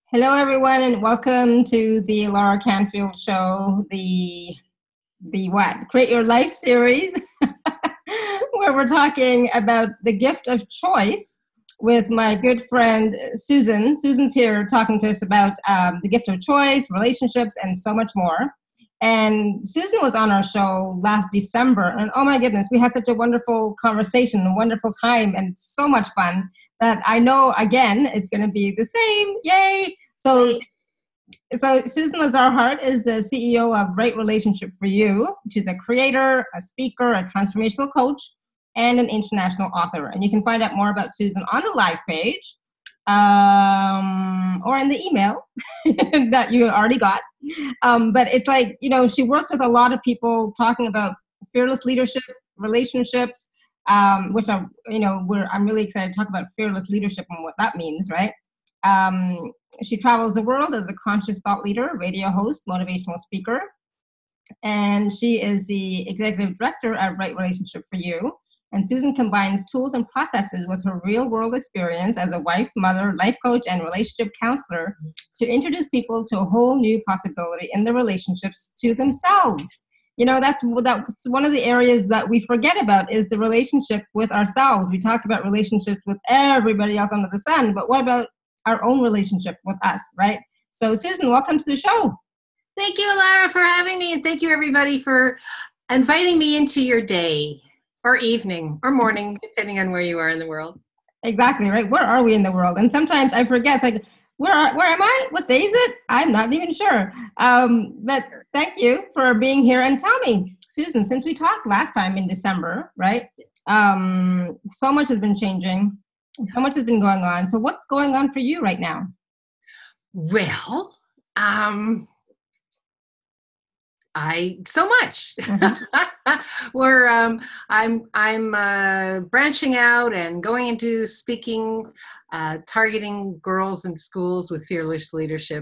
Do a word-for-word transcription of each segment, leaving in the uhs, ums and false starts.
Hello, everyone, and welcome to the Laura Canfield Show, the the what? Create Your Life series, where we're talking about the gift of choice with my good friend Susan. Susan's here talking to us about um, the gift of choice, relationships, and so much more. And Susan was on our show last December, and oh my goodness, we had such a wonderful conversation, a wonderful time, and so much fun that I know, again, it's going to be the same. Yay! So, so Susan Lazar-Hart is the C E O of Right Relationship for You. She's a creator, a speaker, a transformational coach, and an international author. And you can find out more about Susan on the live page um, or in the email that you already got. Um, but it's like, you know, she works with a lot of people talking about fearless leadership, relationships, um, which I'm, you know, we're, I'm really excited to talk about fearless leadership and what that means, right? Um, she travels the world as a conscious thought leader, radio host, motivational speaker, and she is the executive director at Right Relationship for You. And Susan combines tools and processes with her real-world experience as a wife, mother, life coach, and relationship counselor to introduce people to a whole new possibility in their relationships to themselves. You know, that's, that's one of the areas that we forget about is the relationship with ourselves. We talk about relationships with everybody else under the sun, but what about our own relationship with us, right? So Susan, welcome to the show. Thank you, Lara, for having me, and thank you, everybody, for inviting me into your day or evening or morning, depending on where you are in the world. Exactly, right? Where are we in the world? And sometimes I forget, it's like, where are, where am I? What day is it? I'm not even sure. Um, but thank you for being here. And tell me, Susan, since we talked last time in December, right? Um, so much has been changing. So much has been going on. So what's going on for you right now? Well, um, I so much. Mm-hmm. We're um, I'm I'm uh, branching out and going into speaking, uh, targeting girls in schools with fearless leadership.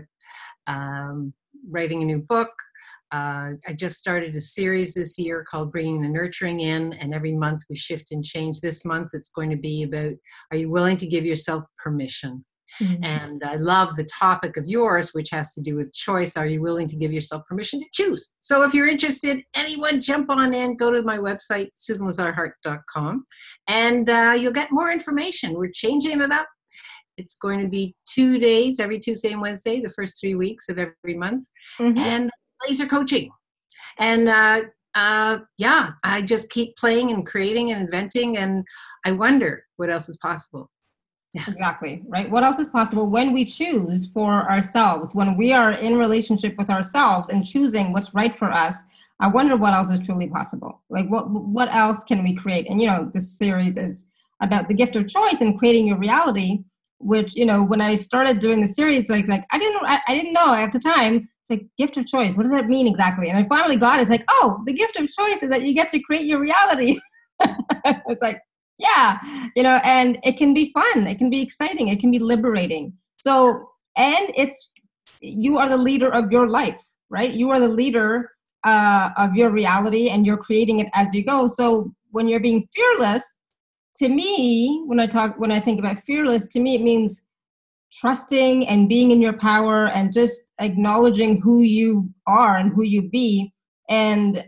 Um, writing a new book. Uh, I just started a series this year called Bringing the Nurturing In, and every month we shift and change. This month it's going to be about, are you willing to give yourself permission? Mm-hmm. And I love the topic of yours, which has to do with choice. Are you willing to give yourself permission to choose? So if you're interested, anyone jump on in, go to my website, susan lazar hart dot com, and uh, you'll get more information. We're changing it up. It's going to be two days, every Tuesday and Wednesday, the first three weeks of every month, mm-hmm. and laser coaching. And uh, uh, yeah, I just keep playing and creating and inventing, and I wonder what else is possible. Yeah. Exactly, right? What else is possible when we choose for ourselves, when we are in relationship with ourselves and choosing what's right for us? I wonder what else is truly possible. Like what what else can we create? And, you know, this series is about the gift of choice and creating your reality, which, you know, when I started doing the series, like, like I didn't, I, I didn't know at the time, it's like gift of choice. What does that mean exactly? And I finally got it. It's like, oh, the gift of choice is that you get to create your reality. It's like, yeah, you know, and it can be fun. It can be exciting. It can be liberating. So, and it's, you are the leader of your life, right? You are the leader uh, of your reality and you're creating it as you go. So when you're being fearless, to me, when I talk, when I think about fearless, to me, it means trusting and being in your power and just acknowledging who you are and who you be and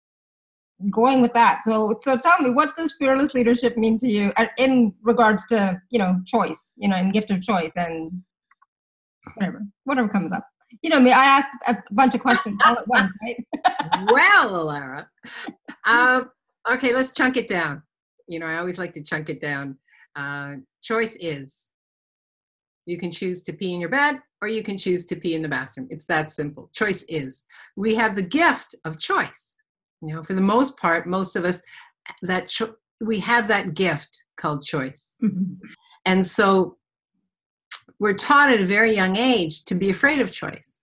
going with that. So, so tell me, what does fearless leadership mean to you in regards to, you know, choice, you know, and gift of choice and whatever, whatever comes up. You know me, I asked a bunch of questions all at once, right? Well, Lara, uh, okay, let's chunk it down. You know, I always like to chunk it down. Uh, choice is, you can choose to pee in your bed or you can choose to pee in the bathroom. It's that simple. Choice is. We have the gift of choice. You know, for the most part, most of us, that cho- we have that gift called choice. Mm-hmm. And so we're taught at a very young age to be afraid of choice.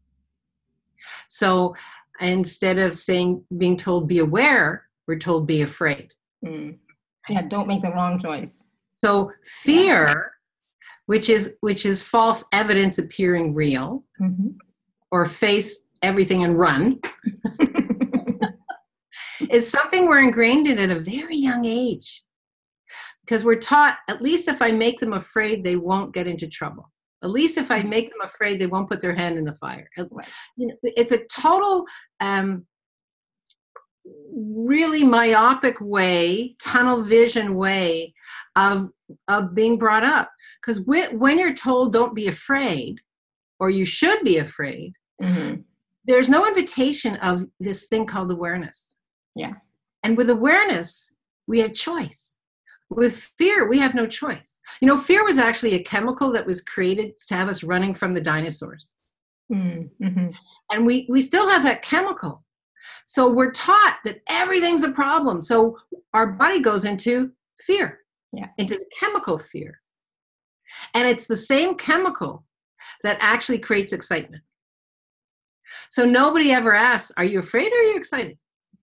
So instead of saying, being told be aware, we're told be afraid. Mm. Yeah, don't make the wrong choice. So fear, yeah. which is which is false evidence appearing real, mm-hmm. or face everything and run, is something we're ingrained in at a very young age. Because we're taught, at least if I make them afraid, they won't get into trouble. At least if I make them afraid, they won't put their hand in the fire. You know, it's a total, um, really myopic way, tunnel vision way of of being brought up. Because when you're told don't be afraid, or you should be afraid, mm-hmm. there's no invitation of this thing called awareness. Yeah. And with awareness, we have choice. With fear, we have no choice. You know, fear was actually a chemical that was created to have us running from the dinosaurs. Mm-hmm. And we, we still have that chemical. So we're taught that everything's a problem. So our body goes into fear, yeah. into the chemical fear. And it's the same chemical that actually creates excitement. So nobody ever asks, are you afraid or are you excited?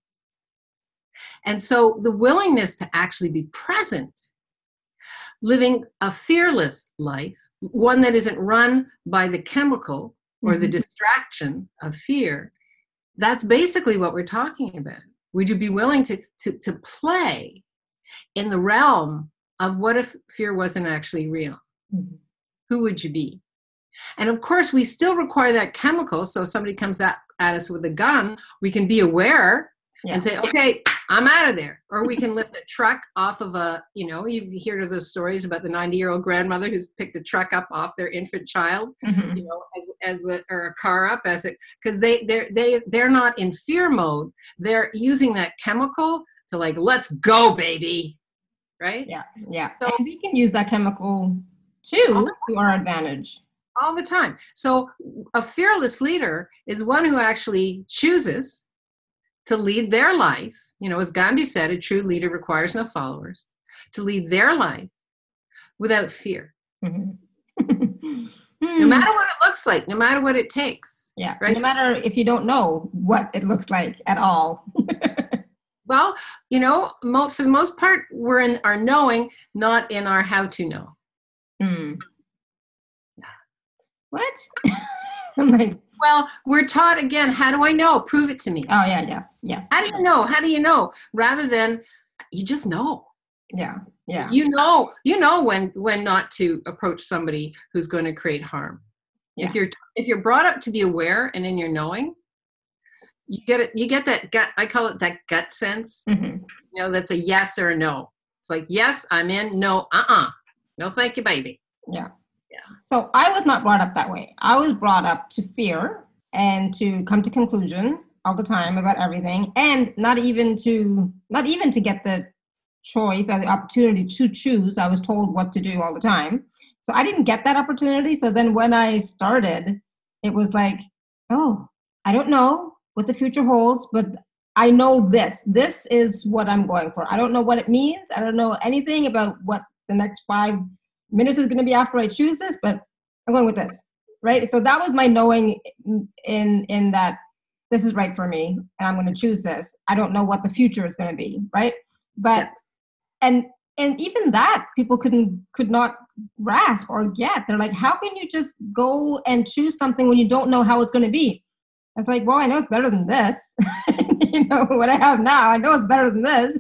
And so the willingness to actually be present, living a fearless life, one that isn't run by the chemical or mm-hmm. the distraction of fear, that's basically what we're talking about. Would you be willing to, to, to play in the realm of what if fear wasn't actually real? Mm-hmm. Who would you be? And of course, we still require that chemical. So if somebody comes at, at us with a gun, we can be aware yeah. and say, okay, I'm out of there. Or we can lift a truck off of a, you know, you hear those stories about the ninety-year-old grandmother who's picked a truck up off their infant child, mm-hmm. you know, as as the or a car up as it, because they they're they they're not in fear mode. They're using that chemical to like, let's go, baby, right? Yeah, yeah. So and we can use that chemical too to our advantage. All the time. So a fearless leader is one who actually chooses to lead their life. You know, as Gandhi said, a true leader requires no followers, to lead their life without fear. Mm-hmm. No matter what it looks like, no matter what it takes. Yeah. Right? No matter if you don't know what it looks like at all. Well, you know, mo- for the most part, we're in our knowing, not in our how to know. Mm. What? I'm like, well, we're taught again, how do I know? Prove it to me. Oh, yeah, yes, yes. How do you know? How do you know? Rather than, you just know. Yeah, yeah. You know, you know when when not to approach somebody who's going to create harm. Yeah. If you're if you're brought up to be aware and in your knowing, you get it. You get that gut. I call it that gut sense. Mm-hmm. You know, that's a yes or a no. It's like, yes, I'm in. No, uh-uh. No, thank you, baby. Yeah. Yeah. So I was not brought up that way. I was brought up to fear and to come to conclusion all the time about everything, and not even to not even to get the choice or the opportunity to choose. I was told what to do all the time. So I didn't get that opportunity. So then when I started, it was like, oh, I don't know what the future holds, but I know this. This is what I'm going for. I don't know what it means. I don't know anything about what the next five minutes is going to be after I choose this, but I'm going with this, right? So that was my knowing in in that this is right for me, and I'm going to choose this. I don't know what the future is going to be, right? But and and even that people couldn't could not grasp or get. They're like, how can you just go and choose something when you don't know how it's going to be? It's like, well, I know it's better than this. You know what I have now. I know it's better than this,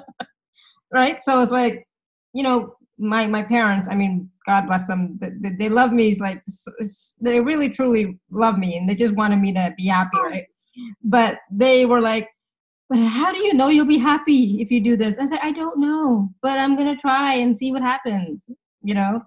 right? So it's like, you know. My my parents, I mean, God bless them. They, they love me. It's like they really truly love me, and they just wanted me to be happy, right? But they were like, "But how do you know you'll be happy if you do this?" I said, "I don't know, but I'm gonna try and see what happens." You know.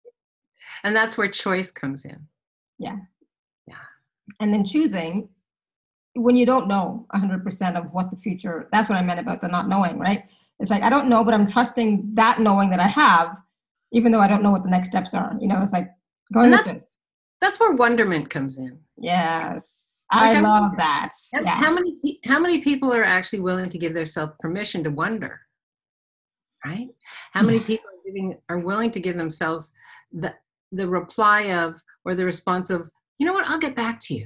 And that's where choice comes in. Yeah. Yeah. And then choosing when you don't know one hundred percent of what the future. That's what I meant about the not knowing, right? It's like, I don't know, but I'm trusting that knowing that I have, even though I don't know what the next steps are. You know, it's like going with this. That's where wonderment comes in. Yes. I like, love that. How, yeah. how many how many people are actually willing to give themselves permission to wonder? Right? How many people are giving are willing to give themselves the the reply of or the response of, you know what, I'll get back to you.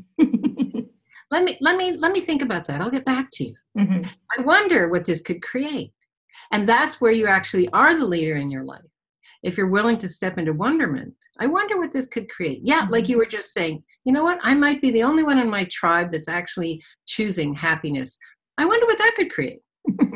Let me let me let me think about that. I'll get back to you. Mm-hmm. I wonder what this could create. And that's where you actually are the leader in your life. If you're willing to step into wonderment, I wonder what this could create. Yeah, mm-hmm. Like you were just saying, you know what? I might be the only one in my tribe that's actually choosing happiness. I wonder what that could create.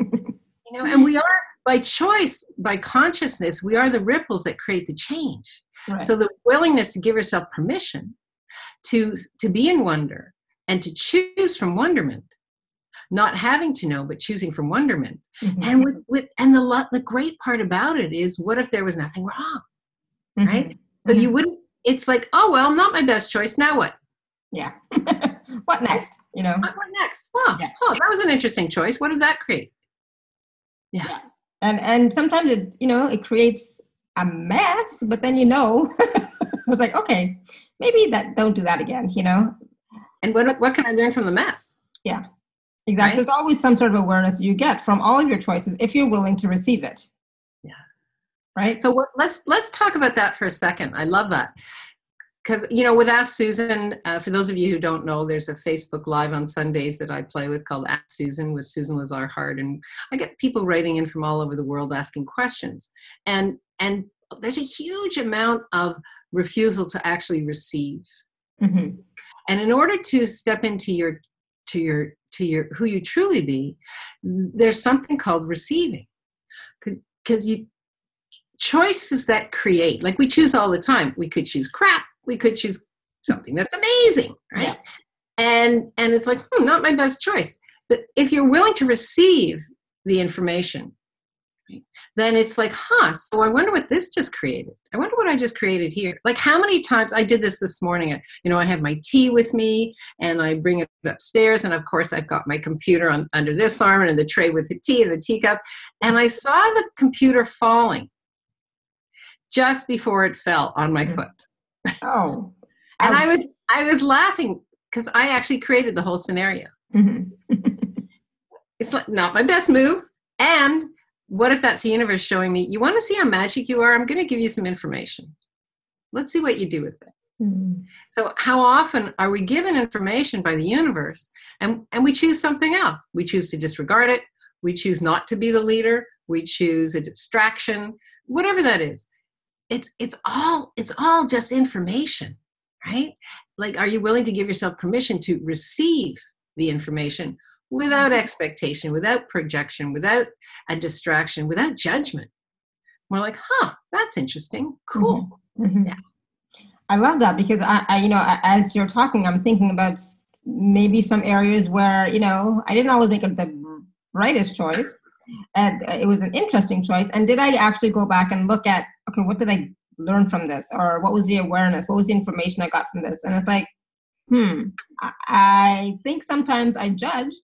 You know, and we are, by choice, by consciousness, we are the ripples that create the change. Right. So the willingness to give yourself permission to, to be in wonder and to choose from wonderment, not having to know, but choosing from wonderment. Mm-hmm. And with, with and the lo- the great part about it is, what if there was nothing wrong, Mm-hmm. right? So Mm-hmm. you wouldn't. It's like, oh well, not my best choice. Now what? Yeah. What next? You know. What, what next? Well, Yeah. oh, that was an interesting choice. What did that create? Yeah. Yeah. And and sometimes it, you know, it creates a mess, but then you know, I was like, okay, maybe that don't do that again, you know. And what what can I learn from the mess? Yeah. Exactly. Right? There's always some sort of awareness you get from all of your choices if you're willing to receive it. Yeah. Right. So what, let's let's talk about that for a second. I love that. Because, you know, with Ask Susan, uh, for those of you who don't know, there's a Facebook Live on Sundays that I play with called Ask Susan with Susan Lazar Hart. And I get people writing in from all over the world asking questions. And, and there's a huge amount of refusal to actually receive. Mm-hmm. And in order to step into your, to your, to your, who you truly be, there's something called receiving. Because you, choices that create, like we choose all the time. We could choose crap. We could choose something that's amazing, right? Yeah. And and it's like, hmm, not my best choice. But if you're willing to receive the information, right, then it's like, huh, so I wonder what this just created. I wonder what I just created here. Like how many times, I did this this morning, I, you know, I have my tea with me and I bring it upstairs. And of course I've got my computer on under this arm and the tray with the tea and the teacup. And I saw the computer falling just before it fell on my foot. Oh. And Ouch. I was I was laughing because I actually created the whole scenario. Mm-hmm. It's like not my best move. And what if that's the universe showing me, you want to see how magic you are? I'm going to give you some information. Let's see what you do with it. Mm-hmm. So how often are we given information by the universe and, and we choose something else? We choose to disregard it. We choose not to be the leader. We choose a distraction, whatever that is. It's it's all it's all just information, right? Like, are you willing to give yourself permission to receive the information without expectation, without projection, without a distraction, without judgment? We're like, huh, that's interesting. Cool. Mm-hmm. Yeah. I love that because I, I, you know, as you're talking, I'm thinking about maybe some areas where, you know, I didn't always make the brightest choice. And it was an interesting choice. And did I actually go back and look at, okay, what did I learn from this? Or what was the awareness? What was the information I got from this? And it's like, hmm, I, I think sometimes I judged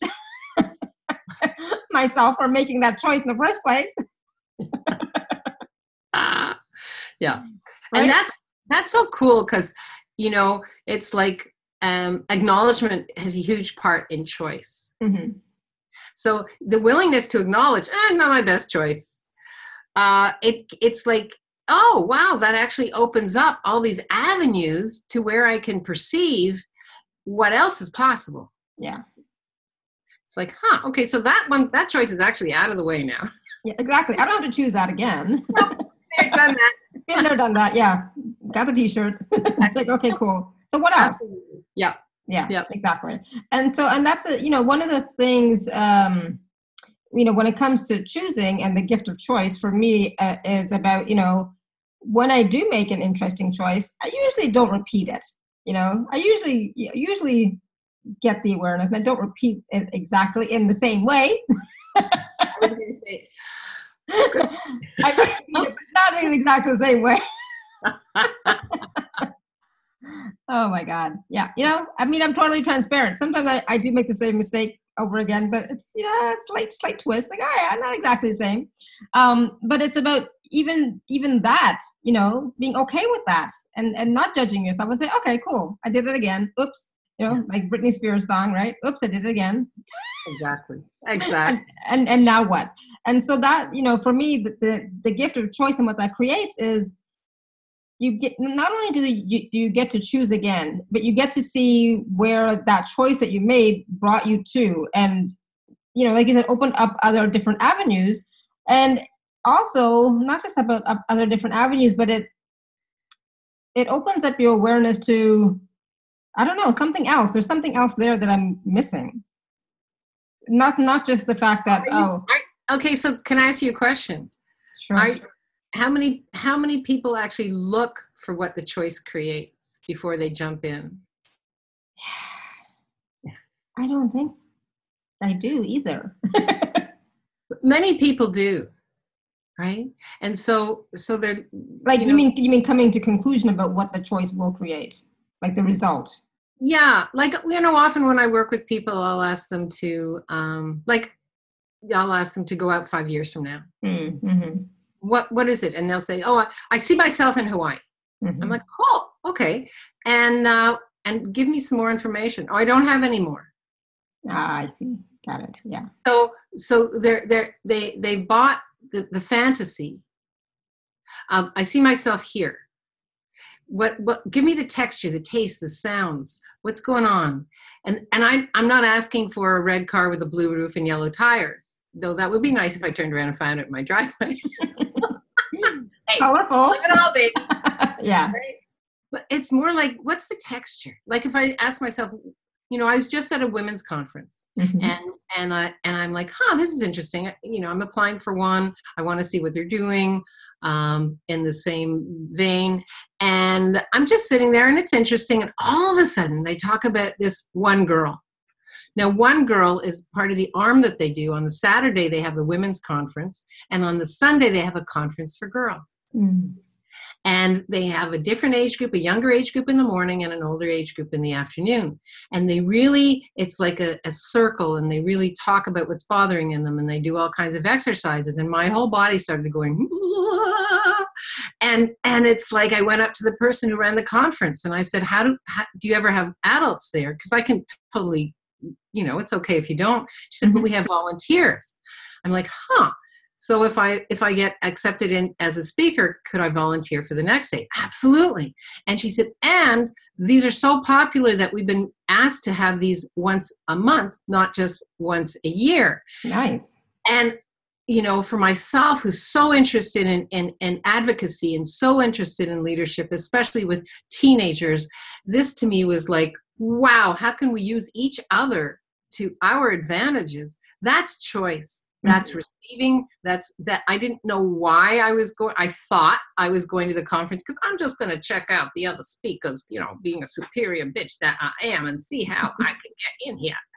myself for making that choice in the first place. Ah, yeah. Right? And that's, that's so cool because, you know, it's like um, acknowledgement has a huge part in choice. Mm-hmm. So the willingness to acknowledge, eh, not my best choice. Uh, it it's like, oh, wow, that actually opens up all these avenues to where I can perceive what else is possible. Yeah. It's like, huh, okay, so that one, that choice is actually out of the way now. Yeah, exactly. I don't have to choose that again. Nope, they've done that. Been there, done that. Yeah. Got the t-shirt. It's like, okay, cool. So what else? Absolutely. Yeah. Yeah, Yep. exactly. And so, and that's, a, you know, one of the things, um, you know, when it comes to choosing and the gift of choice for me uh, is about, you know, when I do make an interesting choice, I usually don't repeat it. You know, I usually, usually get the awareness and I don't repeat it exactly in the same way. I was going to say, I repeat it, but not in exactly the same way. Oh my God. Yeah. You know, I mean, I'm totally transparent. Sometimes I, I do make the same mistake over again, but it's, you know, it's like slight twist. Like, oh yeah, I'm not exactly the same. Um, but it's about even, even that, you know, being okay with that and, and not judging yourself and say, okay, cool. I did it again. Oops. You know, like Britney Spears song, right? Oops, I did it again. Exactly. Exactly. And, and, and now what? And so that, you know, for me, the, the, the gift of choice and what that creates is, you get, not only do you, do you get to choose again, but you get to see where that choice that you made brought you to. And, you know, like you said, open up other different avenues. And also not just about other different avenues, but it, it opens up your awareness to, I don't know, something else. There's something else there that I'm missing. Not, not just the fact that, Are you, oh. are, okay. So can I ask you a question? Sure. Are, how many, how many people actually look for what the choice creates before they jump in? I don't think I do either. Many people do, right? And so, so they're Like you you know, mean you mean coming to conclusion about what the choice will create, like the result. yeah, like you know, often when I work with people, I'll ask them to, um, like, I'll ask them to go out five years from now. Mm-hmm. What what is it? And they'll say, "Oh, I, I see myself in Hawaii." Mm-hmm. I'm like, "Cool, okay," and uh, and give me some more information. Oh, I don't have any more. Ah, I see. Got it. Yeah. So so they're they're they they bought the, the fantasy. Um, I see myself here. What what give me the texture, the taste, the sounds, what's going on? And and I I'm not asking for a red car with a blue roof and yellow tires, though that would be nice if I turned around and found it in my driveway. Hey, colorful. live it all, baby. Yeah. Right? But it's more like, what's the texture? Like if I ask myself, you know, I was just at a women's conference, Mm-hmm. and and I and I'm like, huh, this is interesting. You know, I'm applying for one. I want to see what they're doing, um, in the same vein. And I'm just sitting there, and it's interesting. And all of a sudden, they talk about this one girl. Now, one girl is part of the arm that they do. On the Saturday, they have the women's conference, and on the Sunday, they have a conference for girls. Mm. And they have a different age group, a younger age group in the morning and an older age group in the afternoon. And they really, it's like a, a circle, and they really talk about what's bothering in them, and they do all kinds of exercises. And my whole body started going, and and it's like I went up to the person who ran the conference, and I said, how do, how, do you ever have adults there? Because I can totally, you know, it's okay if you don't. She said, but we have volunteers. I'm like, huh. So if I if I get accepted in as a speaker, could I volunteer for the next day? Absolutely. And she said, and these are so popular that we've been asked to have these once a month, not just once a year. Nice. And you know, for myself, who's so interested in, in, in advocacy and so interested in leadership, especially with teenagers, this to me was like, wow, how can we use each other to our advantages? That's choice. That's mm-hmm. receiving. That's that. I didn't know why I was going. I thought I was going to the conference because I'm just going to check out the other speakers, you know, being a superior bitch that I am, and see how I can get in here.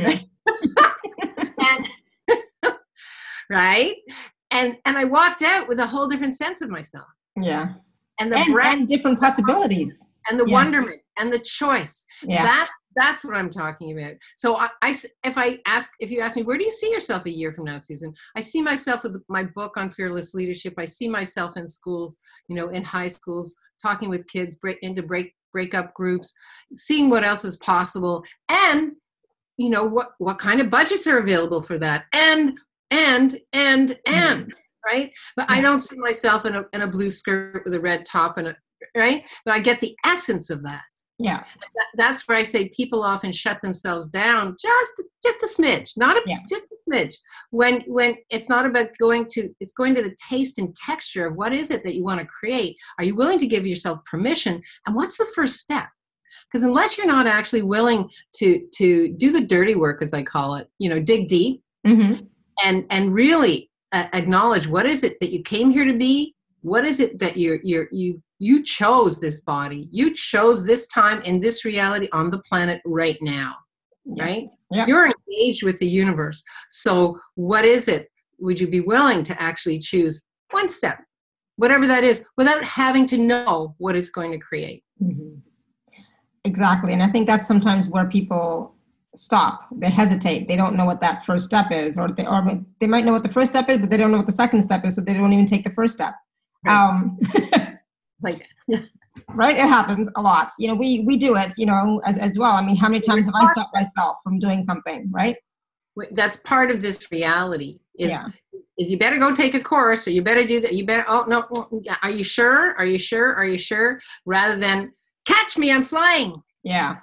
Mm-hmm. and right, and and I walked out with a whole different sense of myself. Yeah, and the and, breadth, and different possibilities, and the yeah. wonderment, and the choice. Yeah. That's That's what I'm talking about. So I, I, if I ask, if you ask me, where do you see yourself a year from now, Susan? I see myself with my book on fearless leadership. I see myself in schools, you know, in high schools, talking with kids, break into break breakup groups, seeing what else is possible, and you know what what kind of budgets are available for that, and and and and mm. right. But yeah. I don't see myself in a in a blue skirt with a red top and a right. But I get the essence of that. Yeah, that, that's where I say people often shut themselves down just just a smidge, not a yeah. just a smidge. When when it's not about going to, it's going to the taste and texture of what is it that you want to create. Are you willing to give yourself permission? And what's the first step? Because unless you're not actually willing to to do the dirty work, as I call it, you know, dig deep mm-hmm. and and really uh, acknowledge what is it that you came here to be. What is it that you're you're you you chose this body, you chose this time in this reality on the planet right now, yeah. right? Yeah. You're engaged with the universe. So what is it? Would you be willing to actually choose one step, whatever that is, without having to know what it's going to create? Mm-hmm. Exactly. And I think that's sometimes where people stop. They hesitate. They don't know what that first step is, or they, or they might know what the first step is, but they don't know what the second step is, so they don't even take the first step. Right. Um, like, right? It happens a lot. You know, we we do it, you know, as as well. I mean, how many times have I stopped myself from doing something, right? That's part of this reality is, yeah. is you better go take a course, or you better do that. You better, oh, no, are you sure? Are you sure? Are you sure? Rather than, catch me, I'm flying. Yeah.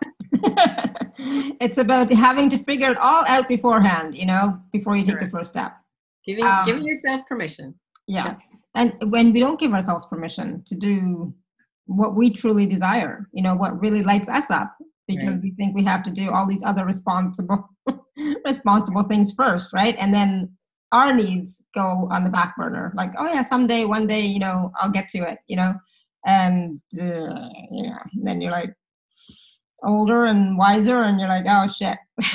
It's about having to figure it all out beforehand, you know, before you take Correct. The first step. Giving, um, giving yourself permission. Yeah. yeah. And when we don't give ourselves permission to do what we truly desire, you know, what really lights us up, because right. we think we have to do all these other responsible, responsible things first, right? And then our needs go on the back burner. Like, oh yeah, someday, one day, you know, I'll get to it, you know. And, uh, you know, then you're like older and wiser and you're like, oh shit.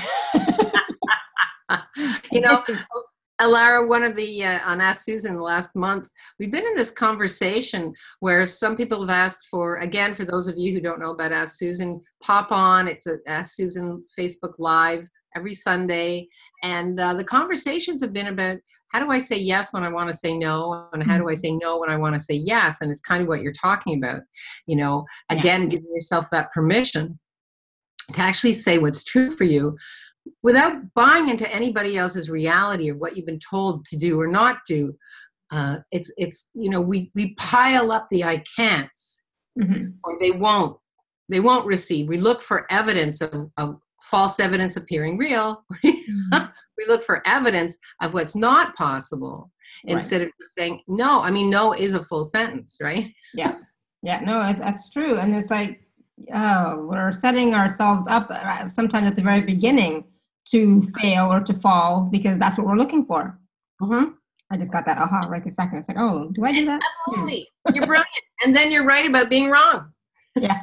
You know, Alara, one of the, uh, on Ask Susan last month, we've been in this conversation where some people have asked for, again, for those of you who don't know about Ask Susan, pop on. It's a Ask Susan Facebook Live every Sunday. And uh, the conversations have been about, how do I say yes when I want to say no? And how do I say no when I want to say yes? And it's kind of what you're talking about. You know, again, yeah. giving yourself that permission to actually say what's true for you, without buying into anybody else's reality of what you've been told to do or not do. Uh, it's, it's, you know, we, we pile up the I can'ts, mm-hmm. or they won't, they won't receive. We look for evidence of, of false evidence appearing real. Mm-hmm. We look for evidence of what's not possible, right. instead of just saying, no. I mean, no is a full sentence, right? Yeah. Yeah, no, that's true. And it's like, oh, we're setting ourselves up sometimes at the very beginning to fail or to fall, because that's what we're looking for. Mm-hmm. I just got that aha right this second. It's like, oh, do I do that? Absolutely. Hmm. You're brilliant. And then you're right about being wrong. Yeah.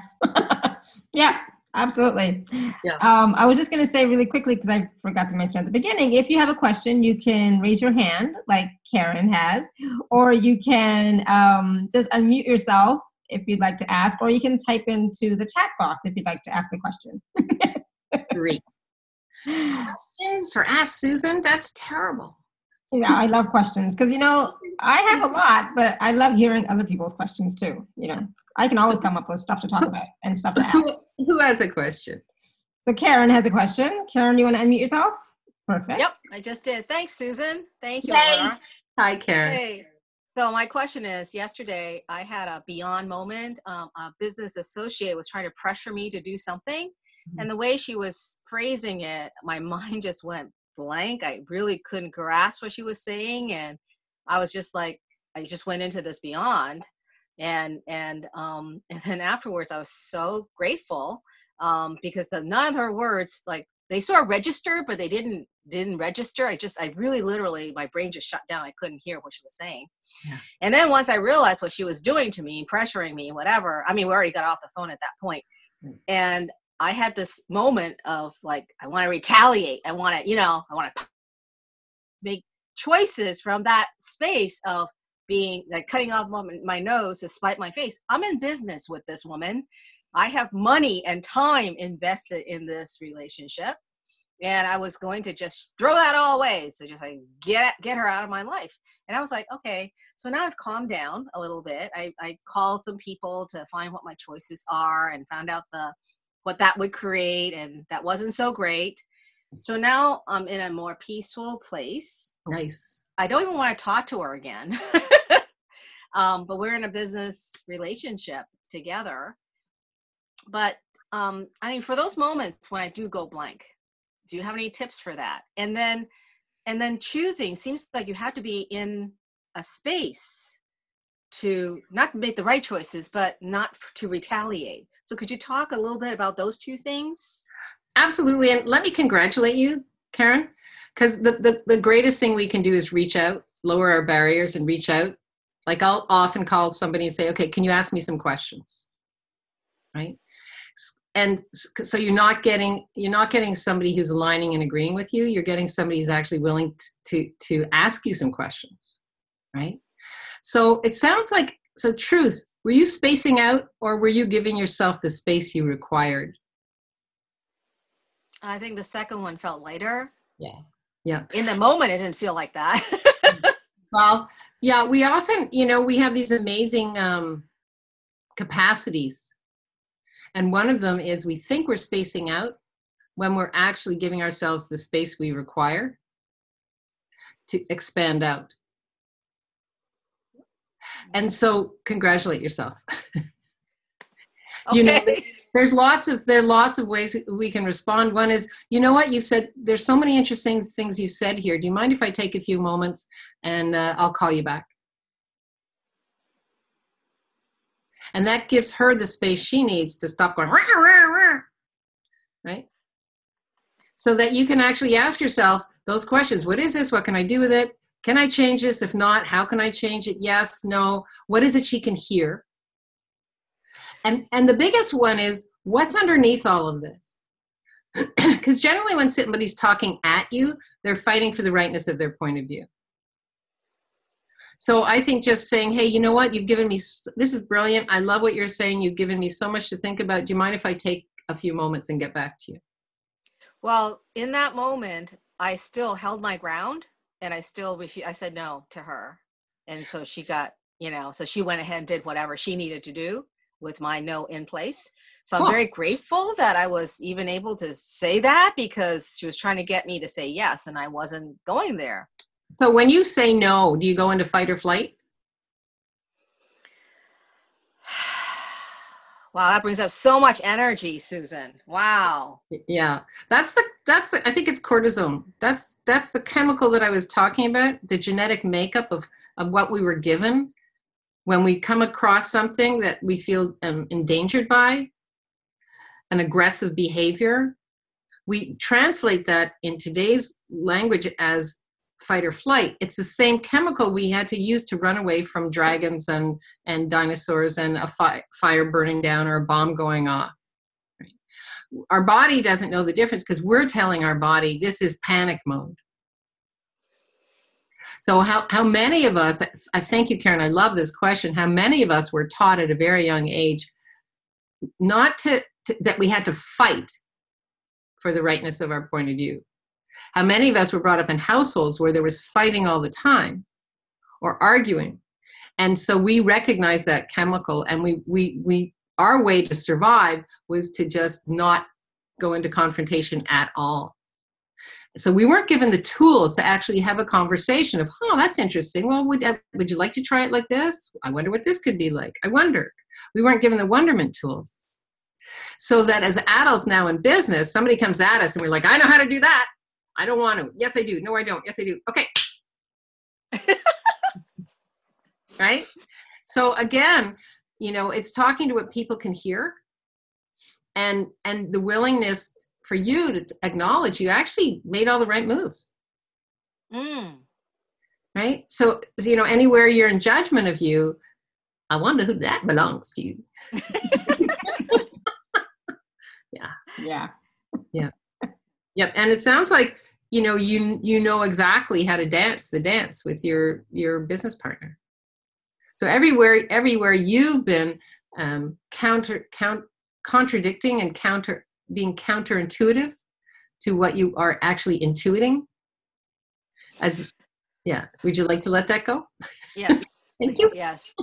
Yeah, absolutely. Yeah. Um, I was just going to say really quickly, because I forgot to mention at the beginning, if you have a question, you can raise your hand like Karen has, or you can um, just unmute yourself if you'd like to ask, or you can type into the chat box if you'd like to ask a question. Great. Questions for Ask Susan? That's terrible. Yeah, I love questions because, you know, I have a lot, but I love hearing other people's questions too. You know, I can always come up with stuff to talk about and stuff to ask. Who, who has a question? So Karen has a question. Karen, you want to unmute yourself? Perfect. Yep, I just did. Thanks, Susan. Thank you, Hey. Laura. Hi, Karen. Hey. So my question is, yesterday I had a beyond moment. Um, a business associate was trying to pressure me to do something. Mm-hmm. And the way she was phrasing it, my mind just went blank. I really couldn't grasp what she was saying. And I was just like, I just went into this beyond. And and um, and then afterwards, I was so grateful um, because the, none of her words, like, they sort of registered, but they didn't didn't register. I just, I really literally, my brain just shut down. I couldn't hear what she was saying. Yeah. And then once I realized what she was doing to me, pressuring me, whatever, I mean, we already got off the phone at that point. Mm. And I had this moment of like, I want to retaliate. I want to, you know, I want to make choices from that space of being like cutting off my nose to spite my face. I'm in business with this woman. I have money and time invested in this relationship. And I was going to just throw that all away. So just like get get her out of my life. And I was like, okay, so now I've calmed down a little bit. I, I called some people to find what my choices are and found out the what that would create. And that wasn't so great. So now I'm in a more peaceful place. Nice. I don't even want to talk to her again. um, but we're in a business relationship together. But um, I mean, for those moments when I do go blank, do you have any tips for that? And then, and then choosing seems like you have to be in a space to not make the right choices, but not to retaliate. So could you talk a little bit about those two things? Absolutely. And let me congratulate you, Karen, because the, the, the greatest thing we can do is reach out, lower our barriers and reach out. Like I'll often call somebody and say, okay, can you ask me some questions? Right? And so you're not getting you're not getting somebody who's aligning and agreeing with you. You're getting somebody who's actually willing to to ask you some questions, right? So it sounds like, so truth, were you spacing out or were you giving yourself the space you required? I think the second one felt lighter. Yeah, yeah. In the moment, it didn't feel like that. Well, yeah, we often, you know, we have these amazing um, capacities. And one of them is we think we're spacing out when we're actually giving ourselves the space we require to expand out. And so congratulate yourself. Okay. You know, there's lots of, there are lots of ways we can respond. One is, you know what, you said, there's so many interesting things you've said here. Do you mind if I take a few moments and uh, I'll call you back? And that gives her the space she needs to stop going, rah, rah, rah, right? So that you can actually ask yourself those questions. What is this? What can I do with it? Can I change this? If not, how can I change it? Yes, no. What is it she can hear? And, and the biggest one is, what's underneath all of this? Because generally when somebody's talking at you, they're fighting for the rightness of their point of view. So I think just saying, hey, you know what? You've given me, this is brilliant. I love what you're saying. You've given me so much to think about. Do you mind if I take a few moments and get back to you? Well, in that moment, I still held my ground and I still refused. I said no to her. And so she got, you know, so she went ahead and did whatever she needed to do with my no in place. So I'm Cool. very grateful that I was even able to say that, because she was trying to get me to say yes and I wasn't going there. So when you say no, do you go into fight or flight? Wow, that brings up so much energy, Susan. Wow. Yeah, that's the, that's the, I think it's cortisone. That's, that's the chemical that I was talking about, the genetic makeup of, of what we were given. When we come across something that we feel um, endangered by, an aggressive behavior, we translate that in today's language as fight or flight. It's the same chemical we had to use to run away from dragons and, and dinosaurs and a fi- fire burning down or a bomb going off. Right? Our body doesn't know the difference because we're telling our body this is panic mode. So how, how many of us, I thank you, Karen, I love this question. How many of us were taught at a very young age not to, to that we had to fight for the rightness of our point of view? How many of us were brought up in households where there was fighting all the time or arguing? And so we recognized that chemical, and we, we, we, our way to survive was to just not go into confrontation at all. So we weren't given the tools to actually have a conversation of, oh, that's interesting. Well, would, would you like to try it like this? I wonder what this could be like. I wonder. We weren't given the wonderment tools. So that as adults now in business, somebody comes at us and we're like, I know how to do that. I don't want to. Yes, I do. No, I don't. Yes, I do. Okay. Right? So again, you know, it's talking to what people can hear, and and the willingness for you to acknowledge you actually made all the right moves. Mm. Right? So, you know, anywhere you're in judgment of you, I wonder who that belongs to. Yeah. Yeah. Yeah. Yep. And it sounds like, you know, you you know exactly how to dance the dance with your your business partner. So everywhere everywhere you've been um, counter count contradicting and counter being counterintuitive to what you are actually intuiting. As yeah, would you like to let that go? Yes. Thank please, you. Yes.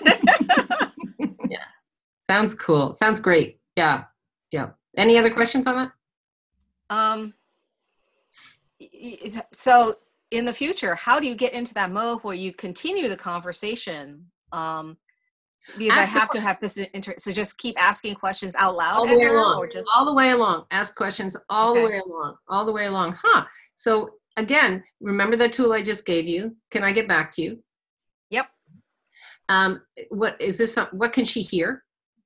Yeah. Sounds cool. Sounds great. Yeah. Yeah. Any other questions on that? Um, y- y- so in the future, how do you get into that mode where you continue the conversation? Um, because Ask I the have to have this inter- so just keep asking questions out loud all the at way her, along. or just All the way along. Ask questions all Okay. the way along. All the way along. Huh. So again, remember that tool I just gave you. Can I get back to you? Yep. Um, what is this? What can she hear?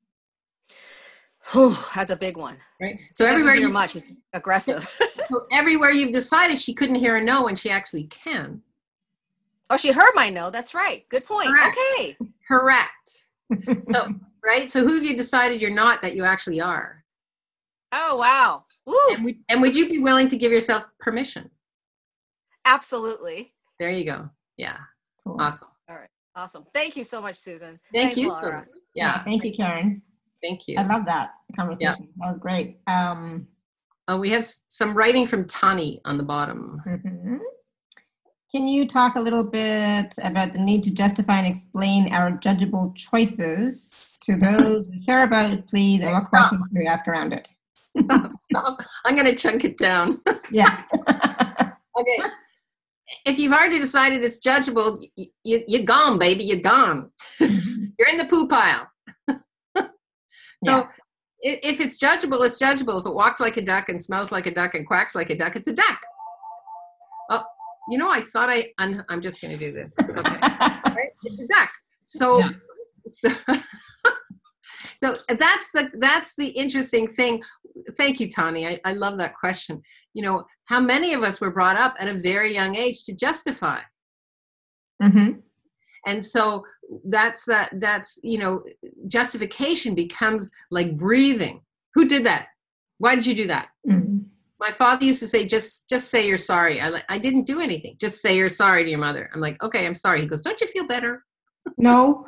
Whew, that's a big one. Right. So So everywhere hear you, much. It's aggressive. so everywhere you've decided she couldn't hear a no, and she actually can. Oh, she heard my no. That's right. Good point. Correct. Okay. Correct. So right. So who have you decided you're not that you actually are? Oh, wow. Woo. And would and would you be willing to give yourself permission? Absolutely. There you go. Yeah. Cool. Awesome. All right. Awesome. Thank you so much, Susan. Thank Thanks, you. Laura. So much. Yeah. Yeah. Thank you, Karen. Thank you. I love that conversation. That was great. Um, Oh, we have s- some writing from Tani on the bottom. mhm. Can you talk a little bit about the need to justify and explain our judgeable choices to those we care about, please, and what Stop. questions do we ask around it? Stop, stop. I'm going to chunk it down. Yeah. Okay. If you've already decided it's judgeable, you, you, you're gone, baby. You're gone. You're in the poo pile. So Yeah. i- if it's judgeable, it's judgeable. If it walks like a duck and smells like a duck and quacks like a duck, it's a duck. Oh, you know, I thought I, I'm, I'm just going to do this. Okay. Right? It's a duck. So, Yeah. so, so that's the, that's the interesting thing. Thank you, Tani. I, I love that question. You know, how many of us were brought up at a very young age to justify? Mm-hmm. And so that's that, that's, you know, justification becomes like breathing. Who did that? Why did you do that? Mm-hmm. My father used to say, just, just say you're sorry. I, I didn't do anything. Just say you're sorry to your mother. I'm like, okay, I'm sorry. He goes, don't you feel better? No.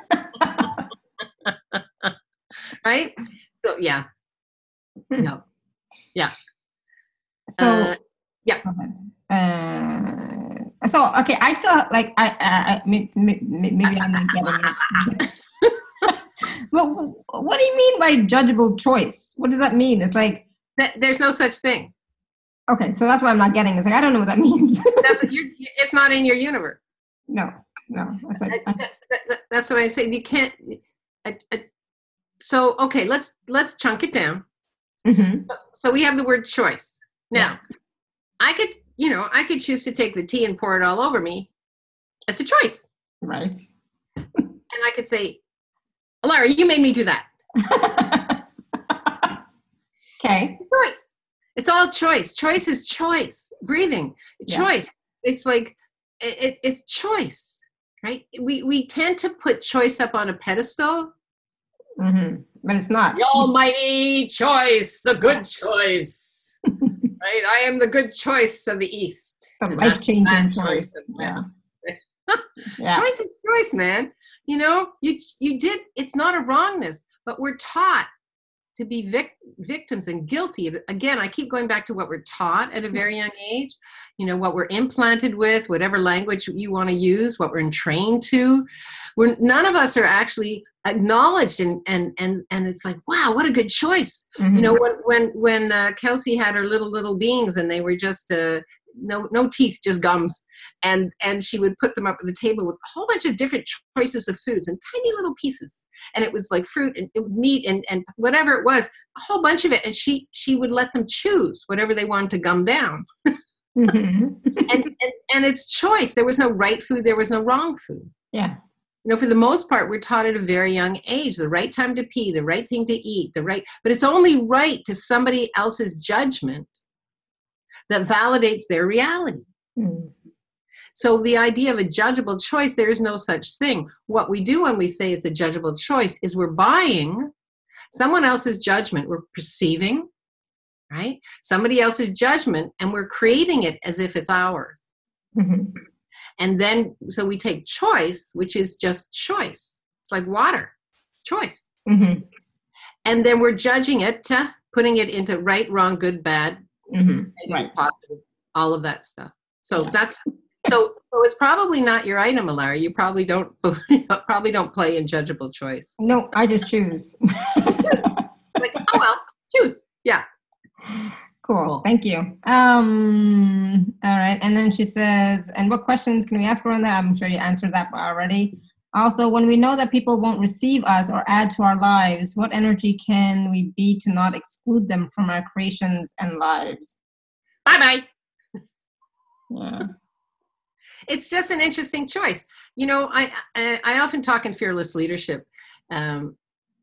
Right? So yeah. No. Yeah. So, Uh, yeah. Uh, so okay, I still like I, I, I maybe, maybe I'm not getting it. Well, what do you mean by judgeable choice? What does that mean? It's like that, there's no such thing. Okay, so that's what I'm not getting. It's like I don't know what that means. That's, you're, it's not in your universe. No, no. It's like I, that's, that, that's what I say. You can't. I, I, so okay, let's let's chunk it down. mm-hmm. So, so we have the word choice. Now, Yeah. I could, you know, I could choose to take the tea and pour it all over me. It's a choice. Right. And I could say, Alara, you made me do that. Okay. Choice. It's all choice. Choice is choice. Breathing. Choice. Yeah. It's like, it, it, it's choice, right? We, we tend to put choice up on a pedestal. Mm-hmm. But it's not. The almighty choice, the good choice. Right? I am the good choice of the East. The life-changing choice. choice Yeah. Yeah. Choice is choice, man. You know, you you did, it's not a wrongness, but we're taught to be vic- victims and guilty. Again, I keep going back to what we're taught at a very young age, you know, what we're implanted with, whatever language you want to use, what we're entrained to. We're, none of us are actually acknowledged, and and and and it's like, wow, what a good choice. Mm-hmm. You know, when when when uh, Kelsey had her little little beings and they were just uh, no no teeth, just gums, and and she would put them up at the table with a whole bunch of different choices of foods and tiny little pieces, and it was like fruit and meat and and whatever it was, a whole bunch of it, and she she would let them choose whatever they wanted to gum down. Mm-hmm. and, and and it's choice. There was no right food, there was no wrong food. Yeah. You know, for the most part, we're taught at a very young age, the right time to pee, the right thing to eat, the right, but it's only right to somebody else's judgment that validates their reality. Mm. So the idea of a judgeable choice, there is no such thing. What we do when we say it's a judgeable choice is we're buying someone else's judgment. We're perceiving, right? Somebody else's judgment, and we're creating it as if it's ours. Mm-hmm. And then, so we take choice, which is just choice. It's like water, choice. Mm-hmm. And then we're judging it, uh, putting it into right, wrong, good, bad, mm-hmm. right, positive, all of that stuff. So yeah. that's, so, so it's probably not your item, Alara. You probably don't, probably don't play in judgeable choice. No, I just choose. Like, oh well, choose. Yeah. Cool. cool. Thank you. Um, all right. And then she says, and what questions can we ask around that? I'm sure you answered that already. Also, when we know that people won't receive us or add to our lives, what energy can we be to not exclude them from our creations and lives? Bye-bye. Yeah. It's just an interesting choice. You know, I, I, I often talk in fearless leadership. Um,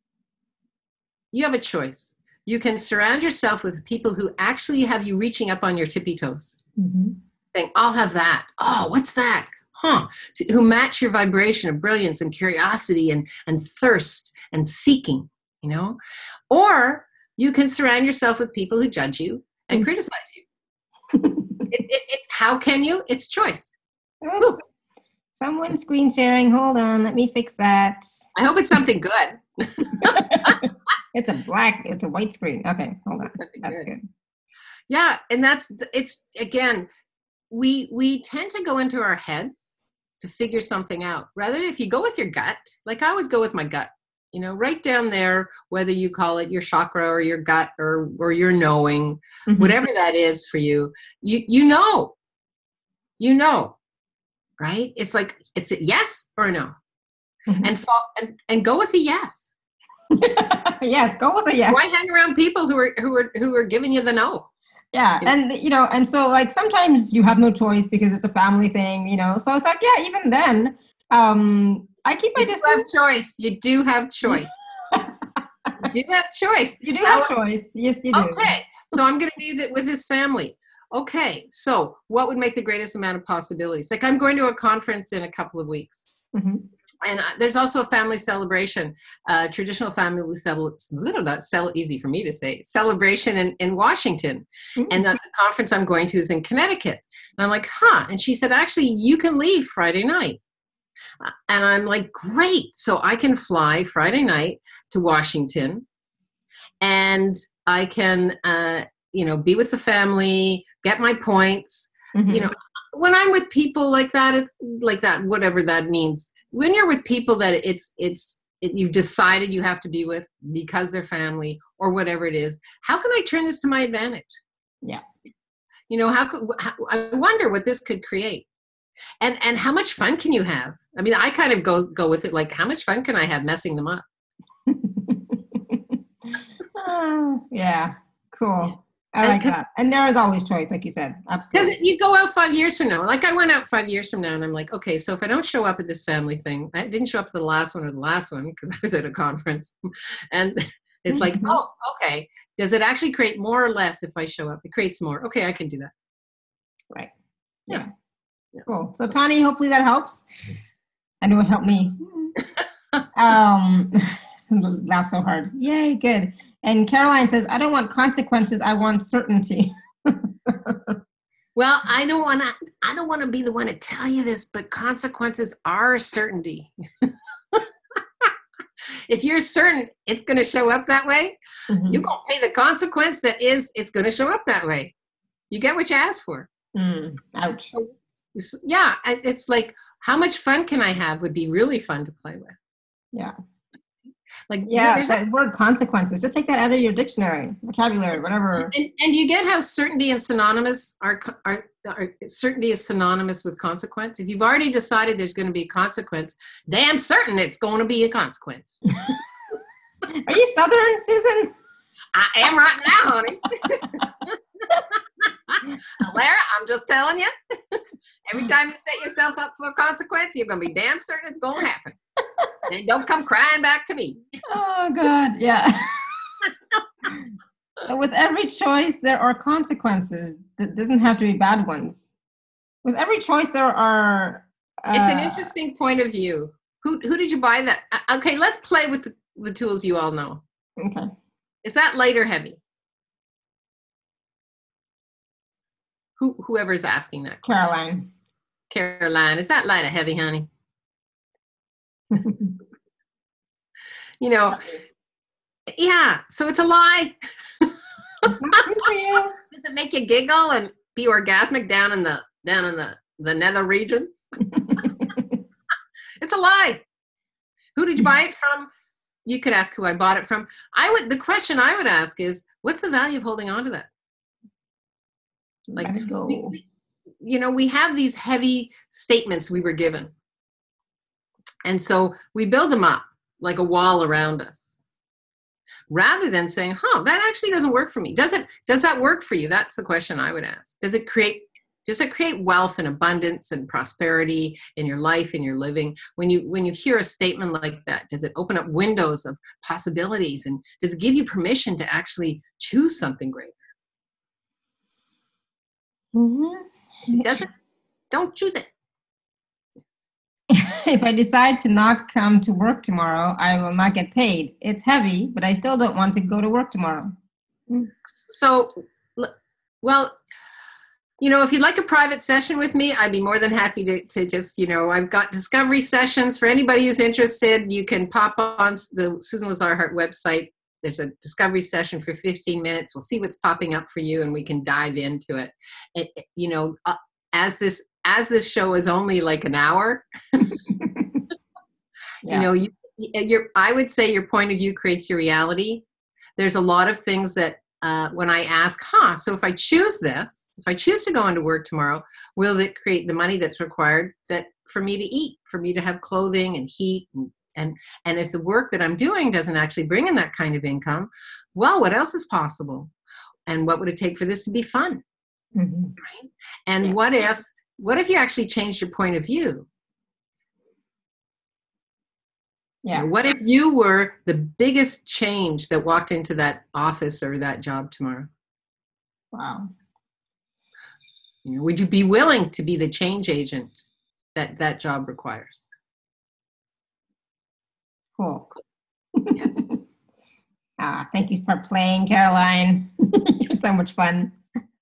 you have a choice. You can surround yourself with people who actually have you reaching up on your tippy toes. Mm-hmm. Saying, I'll have that. Oh, what's that? Huh? Who match your vibration of brilliance and curiosity and, and thirst and seeking, you know? Or you can surround yourself with people who judge you and mm-hmm. criticize you. it, it, it, how can you? It's choice. Oops. Someone screen sharing. Hold on. Let me fix that. I hope it's something good. It's a black, it's a white screen. Okay, hold on. That's good. good. Yeah, and that's, it's, again, we we tend to go into our heads to figure something out. Rather than if you go with your gut, like I always go with my gut, you know, right down there, whether you call it your chakra or your gut or or your knowing, mm-hmm. whatever that is for you, you you know, you know, right? It's like, it's a yes or a no. Mm-hmm. And, fall, and and go with a yes. Yes, go with a yes. Why hang around people who are who are who are giving you the no? Yeah, and you know, and so like sometimes you have no choice because it's a family thing, you know. So it's like, yeah, even then, um, I keep my you distance. You have choice. You do have choice. You do have choice. You do have How, choice. Yes, you do. Okay, so I'm going to do that with his family. Okay, so what would make the greatest amount of possibilities? Like I'm going to a conference in a couple of weeks. Mm-hmm. And uh, there's also a family celebration, uh, traditional family cel- little bit cel- easy for me to say, celebration in, in Washington. Mm-hmm. And the, the conference I'm going to is in Connecticut. And I'm like, huh. And she said, actually, you can leave Friday night. Uh, and I'm like, great. So I can fly Friday night to Washington, and I can, uh, you know, be with the family, get my points. Mm-hmm. You know, when I'm with people like that, it's like that, whatever that means. When you're with people that it's, it's, it, you've decided you have to be with because they're family or whatever it is, how can I turn this to my advantage? Yeah. You know, how could, how, I wonder what this could create. And, and how much fun can you have? I mean, I kind of go, go with it. Like, how much fun can I have messing them up? uh, yeah. Cool. I like that. And there is always choice, like you said. Absolutely. Because you go out five years from now. Like I went out five years from now and I'm like, okay, so if I don't show up at this family thing, I didn't show up for the last one or the last one because I was at a conference. And it's like, Mm-hmm. oh, okay. Does it actually create more or less if I show up? It creates more. Okay, I can do that. Right. Yeah. Yeah. Cool. So Tani, hopefully that helps. I know it helped me. um, laugh so hard. Yay, good. And Caroline says, I don't want consequences. I want certainty. Well, I don't want to, I don't want to be the one to tell you this, but consequences are a certainty. If you're certain it's going to show up that way, Mm-hmm. you're going to pay the consequence that is, it's going to show up that way. You get what you ask for. Mm, ouch. Yeah. It's like, how much fun can I have would be really fun to play with. Yeah. Like, yeah, there's that word consequences. Just take that out of your dictionary, vocabulary, whatever. And, and you get how certainty and synonymous are, are, are, certainty is synonymous with consequence. If you've already decided there's going to be a consequence, damn certain it's going to be a consequence. Are you Southern, Susan? I am right now, honey. Lara, I'm just telling you. Every time you set yourself up for a consequence, you're going to be damn certain it's going to happen. And don't come crying back to me. Oh, God, yeah. So with every choice, there are consequences. It doesn't have to be bad ones. With every choice, there are... Uh, it's an interesting point of view. Who who did you buy that? Uh, okay, let's play with the, the tools you all know. Okay. Is that light or heavy? Who Whoever's asking that question. Caroline. Caroline, is that light or heavy, honey? You know, yeah, so it's a lie. It's not good for you. Does it make you giggle and be orgasmic down in the down in the, the nether regions? It's a lie. Who did you buy it from? You could ask who I bought it from. I would the question I would ask is, what's the value of holding on to that? Like, Let it go. we, you know, we have these heavy statements we were given. And so we build them up like a wall around us. Rather than saying, huh, that actually doesn't work for me. Does it, does that work for you? That's the question I would ask. Does it create, does it create wealth and abundance and prosperity in your life, in your living? When you, when you hear a statement like that, does it open up windows of possibilities? And does it give you permission to actually choose something greater? Mm-hmm. Does it? Don't choose it. If I decide to not come to work tomorrow, I will not get paid. It's heavy, but I still don't want to go to work tomorrow. So, well, you know, if you'd like a private session with me, I'd be more than happy to, to just, you know, I've got discovery sessions for anybody who's interested. You can pop on the Susan Lazar Hart website. There's a discovery session for fifteen minutes. We'll see what's popping up for you and we can dive into it. it you know, uh, as this, as this show is only like an hour, Yeah. you know, you, your, I would say your point of view creates your reality. There's a lot of things that uh, when I ask, huh, so if I choose this, if I choose to go into work tomorrow, will it create the money that's required that for me to eat, for me to have clothing and heat? And, and, and if the work that I'm doing doesn't actually bring in that kind of income, well, what else is possible? And what would it take for this to be fun? Mm-hmm. Right? And Yeah. what if, what if you actually changed your point of view? Yeah. What if you were the biggest change that walked into that office or that job tomorrow? Wow. You know, would you be willing to be the change agent that that job requires? Cool. Ah, thank you for playing, Caroline. You're so much fun.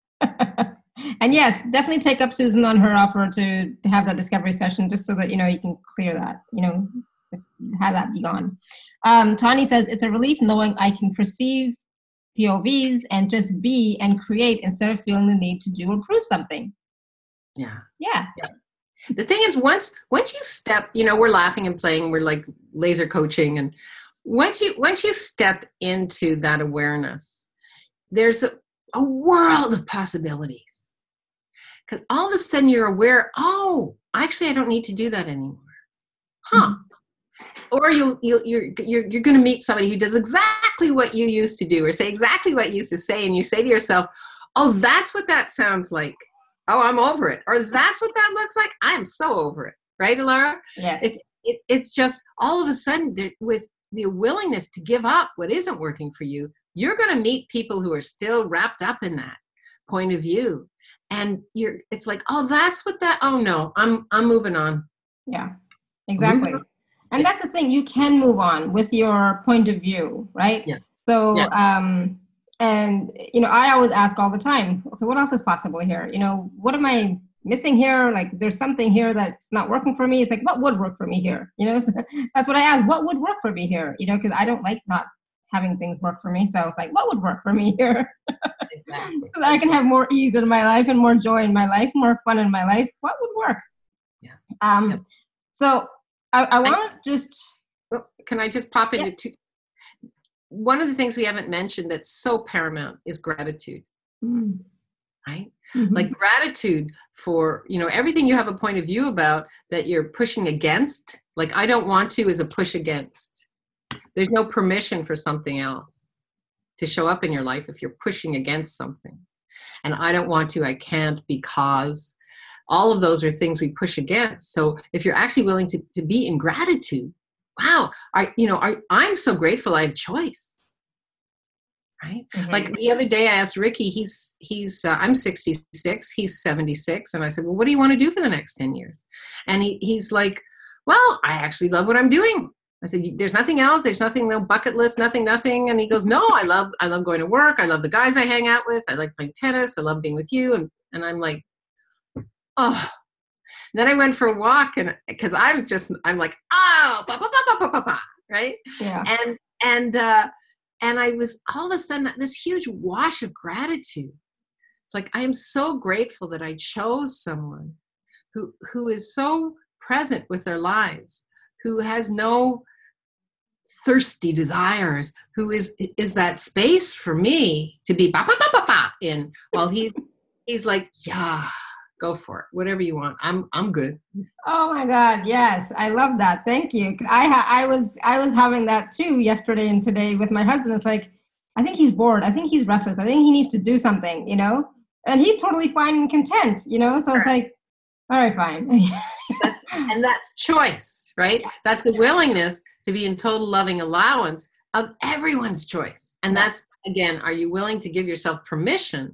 And yes, definitely take up Susan on her offer to have that discovery session, just so that, you know, you can clear that, you know, just have that be gone. Um, Tani says, it's a relief knowing I can perceive P O Vs and just be and create instead of feeling the need to do or prove something. Yeah. Yeah. Yeah. The thing is, once once you step, you know, we're laughing and playing, we're like laser coaching, and once you once you step into that awareness, there's a, a world of possibilities. Because all of a sudden you're aware, oh, actually I don't need to do that anymore. Huh. Mm-hmm. Or you'll, you'll, you're you're you're going to meet somebody who does exactly what you used to do, or say exactly what you used to say, and you say to yourself, oh, that's what that sounds like. Oh, I'm over it. Or that's what that looks like. I'm so over it. Right, Alara? Yes. It's, it, it's just all of a sudden, with the willingness to give up what isn't working for you, you're going to meet people who are still wrapped up in that point of view. And you're, it's like, oh, that's what that, oh no, I'm, I'm moving on. Yeah, exactly. And yeah. That's the thing, you can move on with your point of view, right? Yeah. So, yeah. um, and, you know, I always ask all the time, okay, what else is possible here? You know, what am I missing here? Like, there's something here that's not working for me. It's like, what would work for me here? You know, that's what I ask. What would work for me here? You know, because I don't like not having things work for me. So it's like, what would work for me here? Exactly. So that I can have more ease in my life and more joy in my life, more fun in my life. What would work? Yeah. Um. Yep. So I, I wanted to just. Can I just pop into yeah. two? One of the things we haven't mentioned that's so paramount is gratitude. Mm. Right? Mm-hmm. Like gratitude for, you know, everything you have a point of view about that you're pushing against. Like, I don't want to is a push against. There's no permission for something else to show up in your life if you're pushing against something. And I don't want to, I can't, because all of those are things we push against. So if you're actually willing to, to be in gratitude, wow, I, you know, I, I'm so grateful I have choice. Right? Mm-hmm. Like the other day I asked Ricky, he's, he's, uh, I'm sixty-six, he's seventy-six. And I said, well, what do you want to do for the next ten years? And he, he's like, well, I actually love what I'm doing. I said, there's nothing else. There's nothing, no bucket list, nothing, nothing. And he goes, no, I love, I love going to work. I love the guys I hang out with. I like playing tennis. I love being with you. And, and I'm like, oh, and then I went for a walk, and cause I'm just, I'm like, oh, ba, ba, ba, ba, ba, ba, right. Yeah. And, and, uh, and I was all of a sudden this huge wash of gratitude. It's like, I am so grateful that I chose someone who, who is so present with their lives, who has no thirsty desires, who is, is that space for me to be ba, ba, ba, ba, ba, in, while he's, he's like, yeah, go for it. Whatever you want. I'm, I'm good. Oh my God. Yes. I love that. Thank you. I ha- I was, I was having that too yesterday and today with my husband. It's like, I think he's bored. I think he's restless. I think he needs to do something, you know, and he's totally fine and content, you know? So it's like, all right, fine. That's, and that's choice, right? That's the willingness to be in total loving allowance of everyone's choice. And that's, again, are you willing to give yourself permission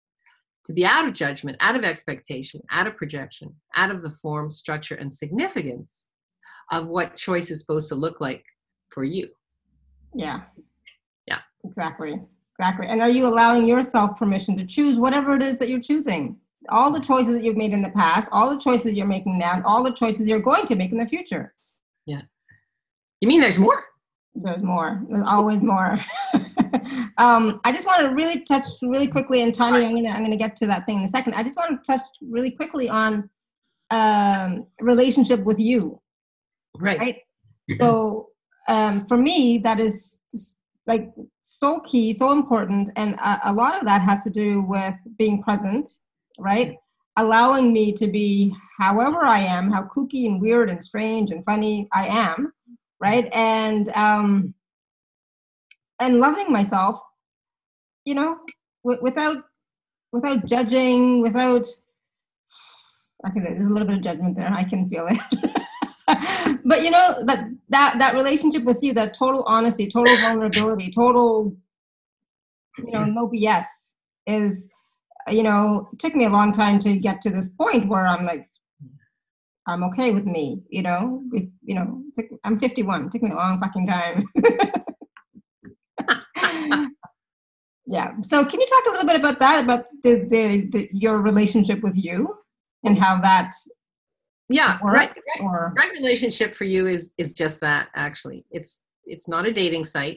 to be out of judgment, out of expectation, out of projection, out of the form, structure, and significance of what choice is supposed to look like for you? Yeah. Yeah. Exactly. Exactly. And are you allowing yourself permission to choose whatever it is that you're choosing? All the choices that you've made in the past, all the choices you're making now, and all the choices you're going to make in the future. Yeah. You mean there's more? There's more. There's always more. um, I just want to really touch really quickly, and Tanya, I'm gonna I'm gonna get to that thing in a second. I just want to touch really quickly on um, relationship with you. Right. Right. So um, for me, that is just, like so key, so important, and a, a lot of that has to do with being present. Right. Allowing me to be however I am, how kooky and weird and strange and funny I am. Right. And, um, and loving myself, you know, w- without, without judging, without, okay, there's a little bit of judgment there. I can feel it. But you know, that, that, that relationship with you, that total honesty, total vulnerability, total, you know, no B S is, you know, it took me a long time to get to this point where I'm like, I'm okay with me, you know, if, you know, took- I'm fifty-one, it took me a long fucking time. Yeah. So can you talk a little bit about that, about the, the, the your relationship with you and how that Yeah, right, works? right. Or Right relationship for you is is just that. Actually, it's it's not a dating site.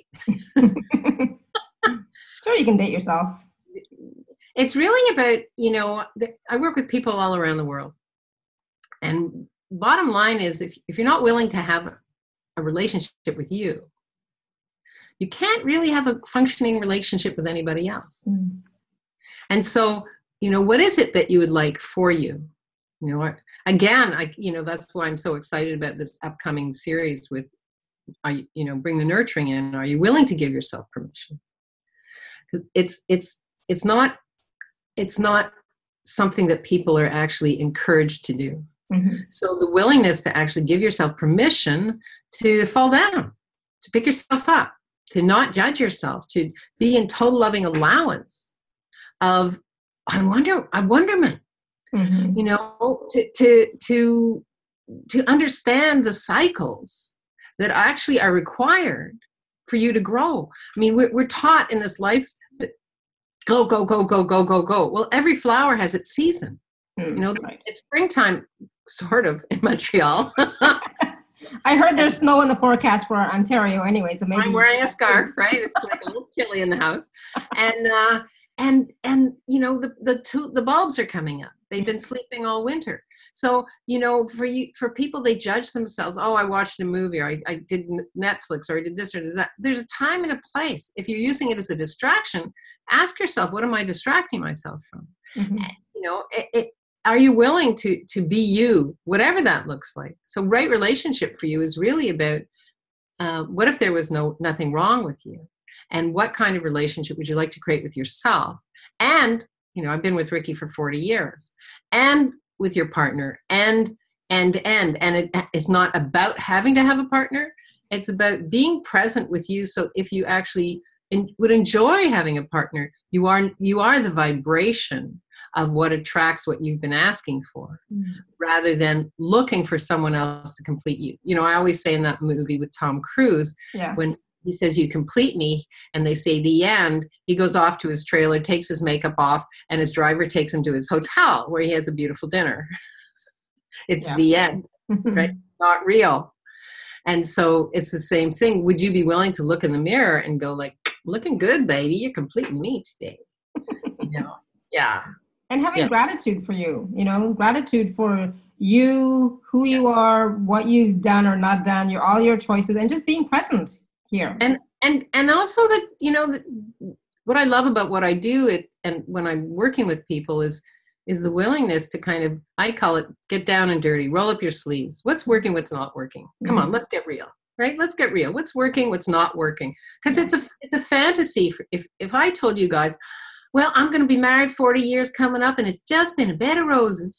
sure, you can date yourself. It's really about, you know, th- I work with people all around the world, and bottom line is, if if you're not willing to have a relationship with you, you can't really have a functioning relationship with anybody else. Mm. And so, you know, what is it that you would like for you? You know, I- again, I, you know, that's why I'm so excited about this upcoming series with, are you, you know, bring the nurturing in. Are you willing to give yourself permission? 'Cause It's, it's, it's not, it's not something that people are actually encouraged to do. Mhm. So the willingness to actually give yourself permission to fall down, to pick yourself up, to not judge yourself, to be in total loving allowance of, I wonder, I wonderment, Mhm. you know, to to to to understand the cycles that actually are required for you to grow. I mean, we're, we're taught in this life that go, go, go, go, go, go, go. Well, every flower has its season. You Mm, know, right. it's springtime, sort of, in Montreal. I heard there's snow in the forecast for Ontario anyway, so maybe I'm wearing a scarf, right? It's like a little chilly in the house, and uh, and and you know, the the two the bulbs are coming up. They've been sleeping all winter. So, you know, for you, for people, they judge themselves. Oh, I watched a movie, or I, I did Netflix, or I did this or did that. There's a time and a place. If you're using it as a distraction, ask yourself, what am I distracting myself from? Mhm. You know, it, it, are you willing to to be you, whatever that looks like? So, right relationship for you is really about, uh, what if there was no nothing wrong with you, and what kind of relationship would you like to create with yourself? And, you know, I've been with Ricky for forty years, and with your partner, and and and and it, it's not about having to have a partner. It's about being present with you. So if you actually in, would enjoy having a partner, you are you are the vibration of what attracts what you've been asking for, Mm. rather than looking for someone else to complete you. You know, I always say in that movie with Tom Cruise, Yeah. when he says, you complete me, and they say the end, he goes off to his trailer, takes his makeup off, and his driver takes him to his hotel where he has a beautiful dinner. It's Yeah. the end, right? Not real. And so it's the same thing. Would you be willing to look in the mirror and go like, looking good, baby, you're completing me today? You know? Yeah. And having Yeah. gratitude for you, you know, gratitude for you, who Yeah. you are, what you've done or not done, your all your choices, and just being present here. And and and also that, you know, that what I love about what I do, it and when I'm working with people is is the willingness to kind of, I call it, get down and dirty, roll up your sleeves. What's working, what's not working? Come on, Mhm. let's get real, right? Let's get real. What's working, what's not working? Because Yeah. it's a it's a fantasy. For, if if I told you guys, well, I'm going to be married forty years coming up, and it's just been a bed of roses.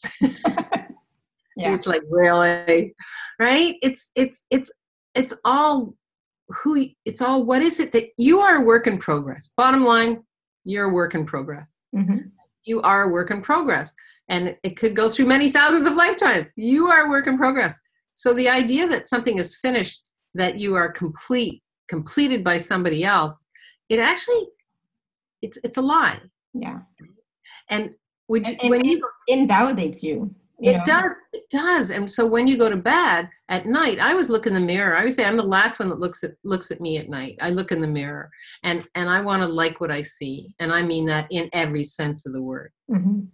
Yeah. It's like, really, right? It's it's it's it's all who it's all what is it that you are a work in progress. Bottom line, you're a work in progress. Mhm. You are a work in progress, and it could go through many thousands of lifetimes. You are a work in progress. So the idea that something is finished, that you are complete, completed by somebody else, it actually, it's it's a lie. Yeah. And would you, And, and when it you invalidates you. you It know? does. It does. And so when you go to bed at night, I always look in the mirror. I always say I'm the last one that looks at looks at me at night. I look in the mirror, and and I want to like what I see, and I mean that in every sense of the word. Mhm.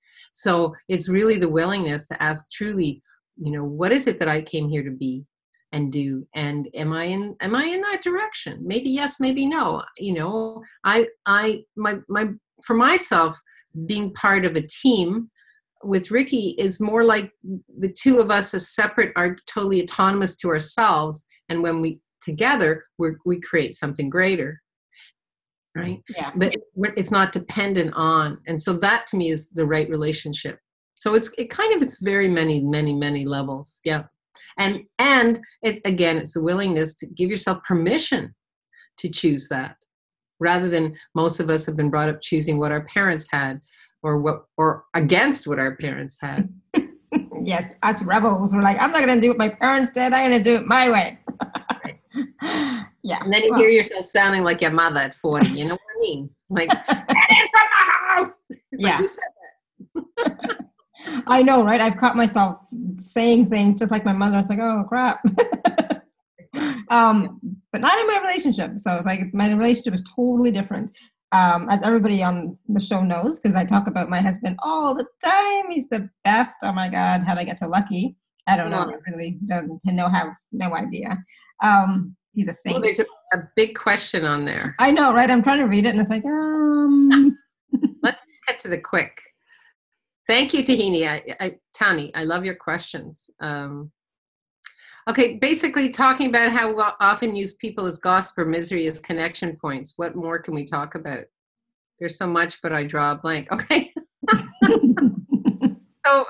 So it's really the willingness to ask truly, you know, what is it that I came here to be and do? And am I in am I in that direction? Maybe yes, maybe no. You know, I I my my for myself, being part of a team with Ricky is more like the two of us as separate are totally autonomous to ourselves. And when we together, we we create something greater. Right. Yeah. But it's not dependent on. And so that to me is the right relationship. So it's, it kind of, it's very many, many, many levels. Yeah. And, and it, again, it's the willingness to give yourself permission to choose that, rather than most of us have been brought up choosing what our parents had, or what, or against what our parents had. yes, us rebels were like, I'm not going to do what my parents did. I'm going to do it my way. Right. Yeah. And then you well, hear yourself sounding like your mother at forty. You know what I mean? Like, get it from the house. It's Yeah. like, who said that? I know, right? I've caught myself saying things just like my mother. It's like, oh, crap. Exactly. um, but not in my relationship. So it's like my relationship is totally different. Um, as everybody on the show knows, because I talk about my husband all the time. He's the best. Oh my God, how'd I get so lucky? I don't know. Well, I really don't know, have no idea. Um, he's a well, saint. there's a, a big question on there. I know, right? I'm trying to read it, and it's like, um. Let's get to the quick. Thank you, Tahini. I, I, Tani, I love your questions. Um, okay, basically talking about how we often use people as gossip or misery as connection points. What more can we talk about? There's so much, but I draw a blank. Okay. So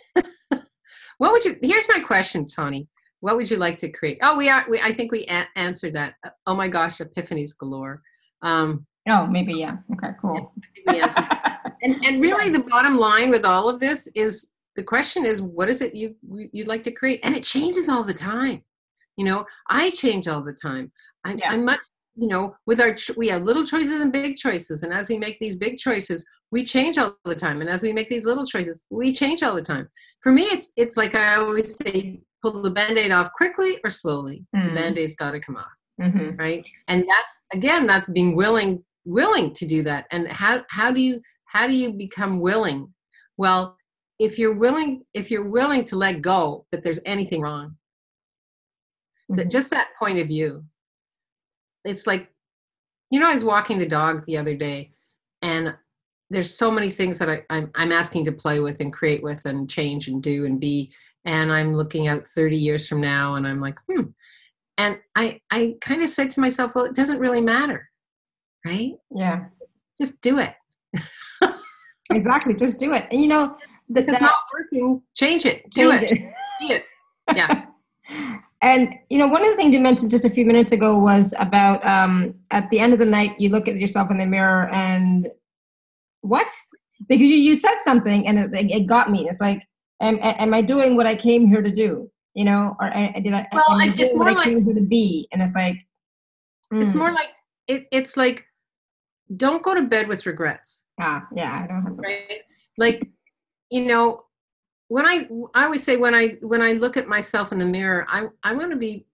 what would you, here's my question, Tony. What would you like to create? Oh, we are, we, I think we a- answered that. Oh my gosh, epiphanies galore. Um, oh, maybe, yeah. Okay, cool. yeah, I think we answered And, and really the bottom line with all of this is the question is, what is it you, you'd like to create? And it changes all the time. You know, I change all the time. I'm, Yeah. I'm much, you know, with our, we have little choices and big choices. And as we make these big choices, we change all the time. And as we make these little choices, we change all the time. For me, it's, it's like I always say, pull the Band-Aid off quickly or slowly. Mm. The Band-Aid's got to come off. Mm-hmm. Right. And that's, again, that's being willing, willing to do that. And how, how do you, How do you become willing? Well, if you're willing, if you're willing to let go that there's anything wrong, mm-hmm. that just that point of view, it's like, you know, I was walking the dog the other day, and there's so many things that I, I'm, I'm asking to play with and create with and change and do and be, and I'm looking out thirty years from now, and I'm like, hmm. And I, I kind of said to myself, well, it doesn't really matter, right? Yeah. Just do it. Exactly. Just do it. And you know, the, if it's that, not working, change it. Do change it. it. Be it. Yeah. And you know, one of the things you mentioned just a few minutes ago was about um, at the end of the night, you look at yourself in the mirror and what? Because you, you said something and it, it got me. It's like, am, am I doing what I came here to do? You know, or did I? Well, am I it's doing more what like I came here to be. And it's like, mm. it's more like it. It's like, don't go to bed with regrets. Ah, yeah, I don't have regrets. Right? Like, you know, when I, I always say when I, when I look at myself in the mirror, I, I want to be,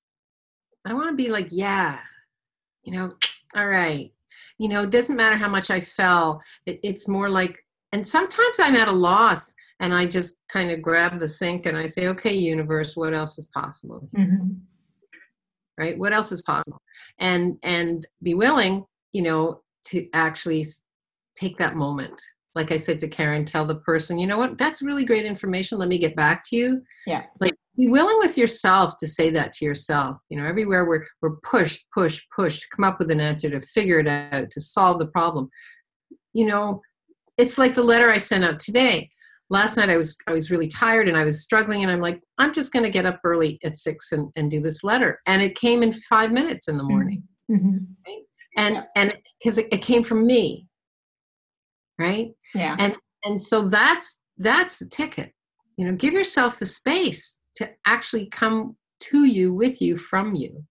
I want to be like, yeah, you know, all right. You know, it doesn't matter how much I fell. It, it's more like, and sometimes I'm at a loss and I just kind of grab the sink and I say, okay, universe, what else is possible? Mm-hmm. Right? What else is possible? And, and be willing, you know, to actually take that moment. Like I said to Karen, tell the person, you know what, that's really great information. Let me get back to you. Yeah. Like, be willing with yourself to say that to yourself. You know, everywhere we're, we're pushed, pushed, pushed to come up with an answer, to figure it out, to solve the problem. You know, it's like the letter I sent out today. Last night I was, I was really tired and I was struggling and I'm like, I'm just going to get up early at six and, and do this letter. And it came in five minutes in the morning. Mm-hmm. Right? And, yeah. and because it, it came from me. Right. Yeah. And, and so that's, that's the ticket, you know, give yourself the space to actually come to you, with you, from you.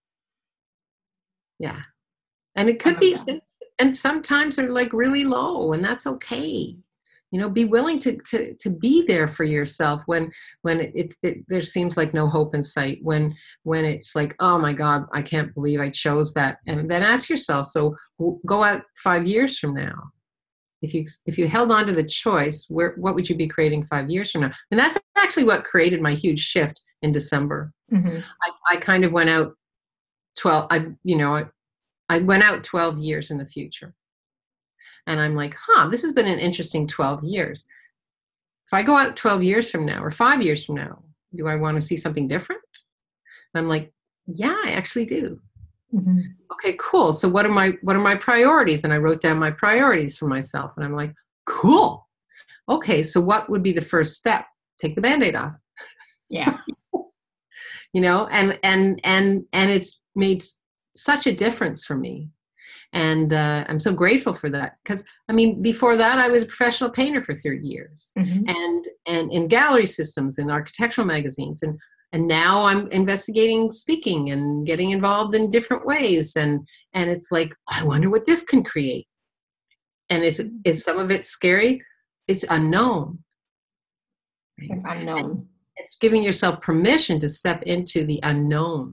Yeah. And it could be, that. and sometimes they're like really low and that's okay. You know, be willing to, to, to be there for yourself when, when it, it, it, there seems like no hope in sight, when, when it's like, oh my God, I can't believe I chose that. And then ask yourself, so go out five years from now. If you, if you held on to the choice, where, what would you be creating five years from now? And that's actually what created my huge shift in December. Mm-hmm. I, I kind of went out twelve, I, you know, I, I went out twelve years in the future. And I'm like, huh, this has been an interesting twelve years. If I go out twelve years from now or five years from now, do I want to see something different? And I'm like, yeah, I actually do. Mm-hmm. Okay, cool. So what are my, what are my priorities? And I wrote down my priorities for myself. And I'm like, cool. Okay, so what would be the first step? Take the Band-Aid off. Yeah. You know, and, and, and, and it's made such a difference for me. And uh, I'm so grateful for that, because I mean, before that, I was a professional painter for thirty years, Mm-hmm. and and in gallery systems and architectural magazines, and and now I'm investigating speaking and getting involved in different ways, and and it's like, I wonder what this can create. And is is some of it scary? It's unknown. Right? It's unknown. And it's giving yourself permission to step into the unknown.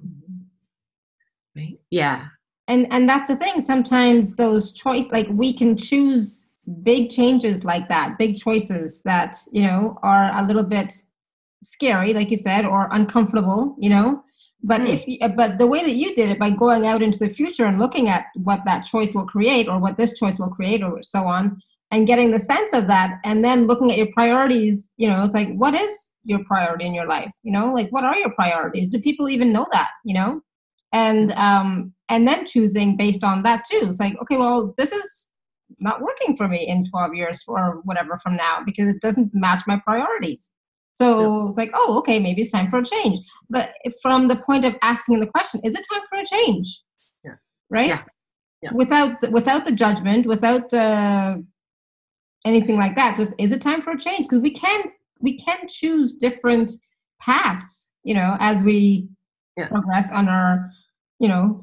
Right? Yeah. And and that's the thing. Sometimes those choice, like we can choose big changes like that, big choices that, you know, are a little bit scary, like you said, or uncomfortable, you know. But Mm. if you, but the way that you did it, by going out into the future and looking at what that choice will create, or what this choice will create, or so on, and getting the sense of that, and then looking at your priorities, you know, it's like, what is your priority in your life? You know, like, what are your priorities? Do people even know that? You know, and um, and then choosing based on that too. It's like, okay, well, this is not working for me in twelve years or whatever from now, because it doesn't match my priorities. So Yeah. it's like, oh, okay, maybe it's time for a change. But if- from the point of asking the question, is it time for a change? Yeah. Right? Yeah. Yeah. Without the, without the judgment, without uh, anything like that, just, is it time for a change? Because we can we can choose different paths, you know, as we Yeah. progress on our, you know,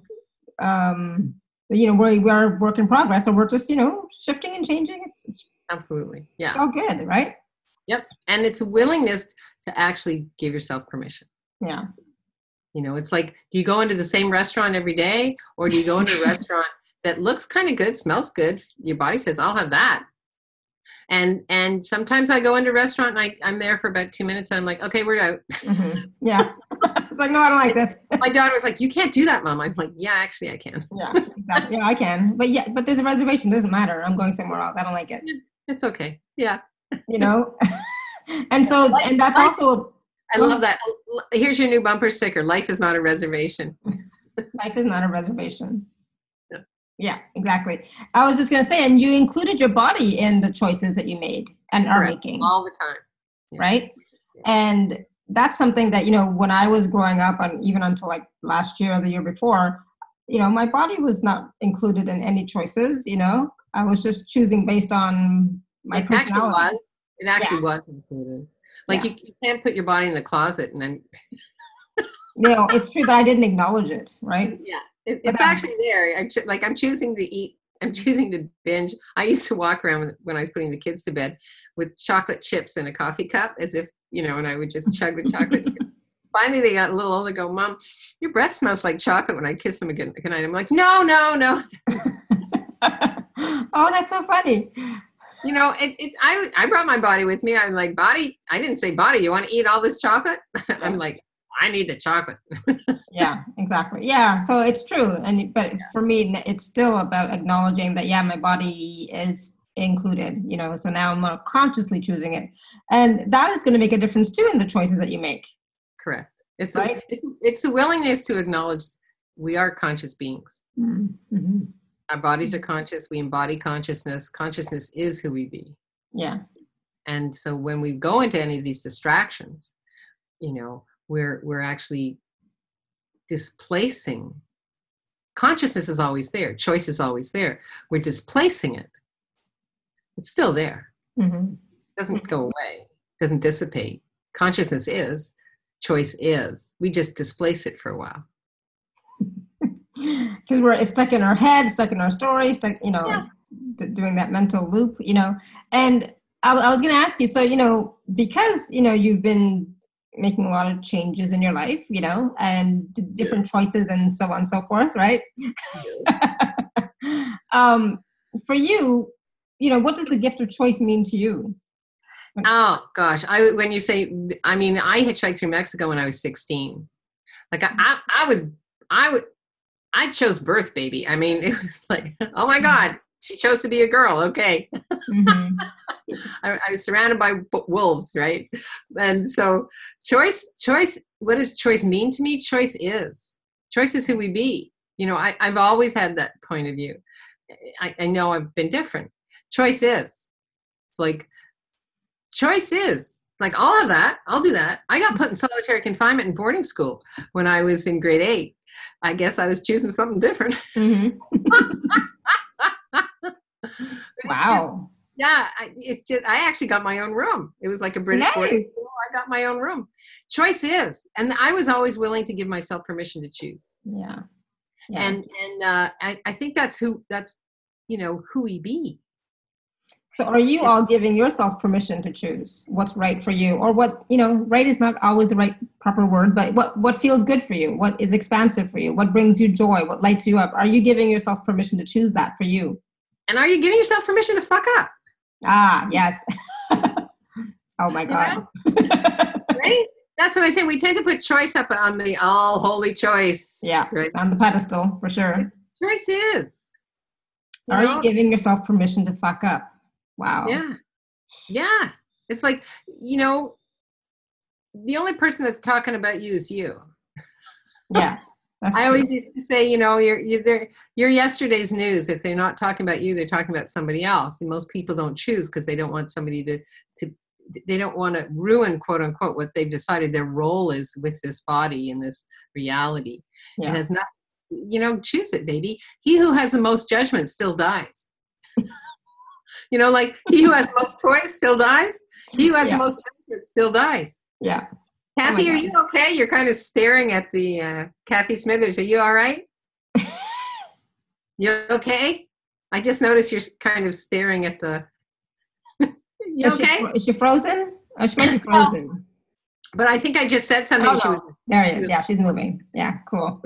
um, you know, we we are work in progress, or we're just, you know, shifting and changing. It's, it's Absolutely. Yeah. all good, right? Yep. And it's a willingness to actually give yourself permission. Yeah. You know, it's like, do you go into the same restaurant every day, or do you go into a restaurant that looks kind of good, smells good? Your body says, I'll have that. And and sometimes I go into a restaurant and I, I'm there for about two minutes and I'm like, okay, we're out. Mm-hmm. Yeah. It's like, no, I don't like this. My daughter was like, you can't do that, Mom. I'm like, yeah, actually I can. Yeah, exactly. Yeah, I can. But yeah, but there's a reservation. It doesn't matter. I'm going somewhere else. I don't like it. It's okay. Yeah. You know? And so, Life- and that's life- also, I love that. Here's your new bumper sticker. Life is not a reservation. life is not a reservation. Yeah. Yeah, exactly. I was just going to say, and you included your body in the choices that you made and are Correct. making, All the time. Yeah. right? And that's something that, you know, when I was growing up, and even until like last year or the year before, you know, my body was not included in any choices, you know. I was just choosing based on my It actually personality. was. It actually was included. Like Yeah. you, you can't put your body in the closet and then, You know, it's true that I didn't acknowledge it, right? yeah, it, But it's I'm- actually there. I, cho- like I'm choosing to eat. I'm choosing to binge. I used to walk around with, when I was putting the kids to bed with chocolate chips in a coffee cup, as if, you know, and I would just chug the chocolate chip. Finally, they got a little older. Go, Mom, your breath smells like chocolate. When I kiss them again, good night. I'm like, no, no, no. Oh, that's so funny. You know, it, it. I I brought my body with me. I'm like, body. I didn't say, body, you want to eat all this chocolate? I'm like, I need the chocolate. Yeah, exactly. Yeah, so it's true. And but for me, it's still about acknowledging that, yeah, my body is included, you know, so now I'm not consciously choosing it. And that is going to make a difference too in the choices that you make. Correct. It's Right? a, it's it's the willingness to acknowledge we are conscious beings. Mm-hmm. Our bodies are conscious. We embody consciousness. Consciousness is who we be. Yeah. And so when we go into any of these distractions, you know, we're we're actually displacing. Consciousness is always there. Choice is always there. We're displacing it. It's still there. Mm-hmm. It doesn't go away. It doesn't dissipate. Consciousness is. Choice is. We just displace it for a while. Because we're it's stuck in our head, stuck in our story, stuck, you know, Yeah. like d- doing that mental loop, you know. And I, I was going to ask you, so, you know, because, you know, you've been making a lot of changes in your life, you know, and d- different choices and so on and so forth, right? um, for you, you know, what does the gift of choice mean to you? Oh gosh, I when you say, I mean, I hitchhiked through Mexico when I was sixteen. Like I, I, I was, I was, I chose birth, baby. I mean, it was like, oh my God, she chose to be a girl. Okay, Mm-hmm. I, I was surrounded by b- wolves, right? And so, choice, choice. What does choice mean to me? Choice is. Choice is who we be. You know, I, I've always had that point of view. I, I know I've been different. Choice is. It's like. Choice is like, I'll have that. I'll do that. I got put in solitary confinement in boarding school when I was in grade eight. I guess I was choosing something different. Mm-hmm. It's just, Wow. yeah, I, it's just, I actually got my own room. It was like a British boarding Nice. school. I got my own room. Choice is, and I was always willing to give myself permission to choose. Yeah. Yeah. And, and uh, I, I think that's who, that's, you know, who we be. So are you all giving yourself permission to choose what's right for you, or what, you know, right is not always the right proper word, but what, what feels good for you? What is expansive for you? What brings you joy? What lights you up? Are you giving yourself permission to choose that for you? And are you giving yourself permission to fuck up? Ah, yes. Oh my God. Right? That's what I say. We tend to put choice up on the all holy choice. Yeah, Right? on the pedestal for sure. Choice is. You Are know? you giving yourself permission to fuck up? Wow. Yeah. Yeah. It's like, you know, the only person that's talking about you is you. Yeah. That's I true. always used to say, you know, you're you're there, you're yesterday's news. If they're not talking about you, they're talking about somebody else. And most people don't choose because they don't want somebody to to they don't want to ruin, quote unquote, what they've decided their role is with this body and this reality. Yeah. It has nothing, you know, choose it, baby. He who has the most judgment still dies. You know, like he who has the most toys still dies. He who has Yeah. the most judgment still dies. Yeah. Kathy, Oh are my you okay? You're kind of staring at the uh, Kathy Smithers. Are you all right? You okay? I just noticed you're kind of staring at the. You Is she, okay? fro- is she frozen? Oh, she might be frozen. But I think I just said something. Oh, She was no. There it is. Yeah, she's moving. Yeah, cool.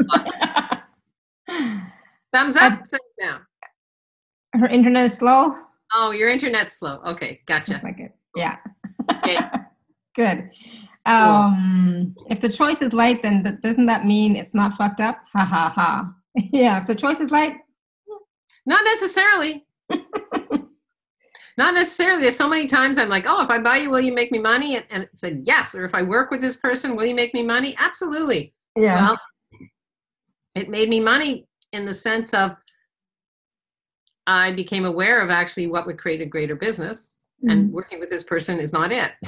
thumbs up, thumbs down. Her internet is slow? Oh, your internet's slow. Okay, gotcha. Looks like it. Yeah. Okay. Good. Um, if the choice is light, then th- doesn't that mean it's not fucked up? Ha ha ha. Yeah. If the choice is light, Not necessarily. Not necessarily. There's so many times I'm like, oh, if I buy you, will you make me money? And, and it said yes. Or if I work with this person, will you make me money? Absolutely. yeah. Well, it made me money in the sense of I became aware of actually what would create a greater business. Mhm. And working with this person is not it.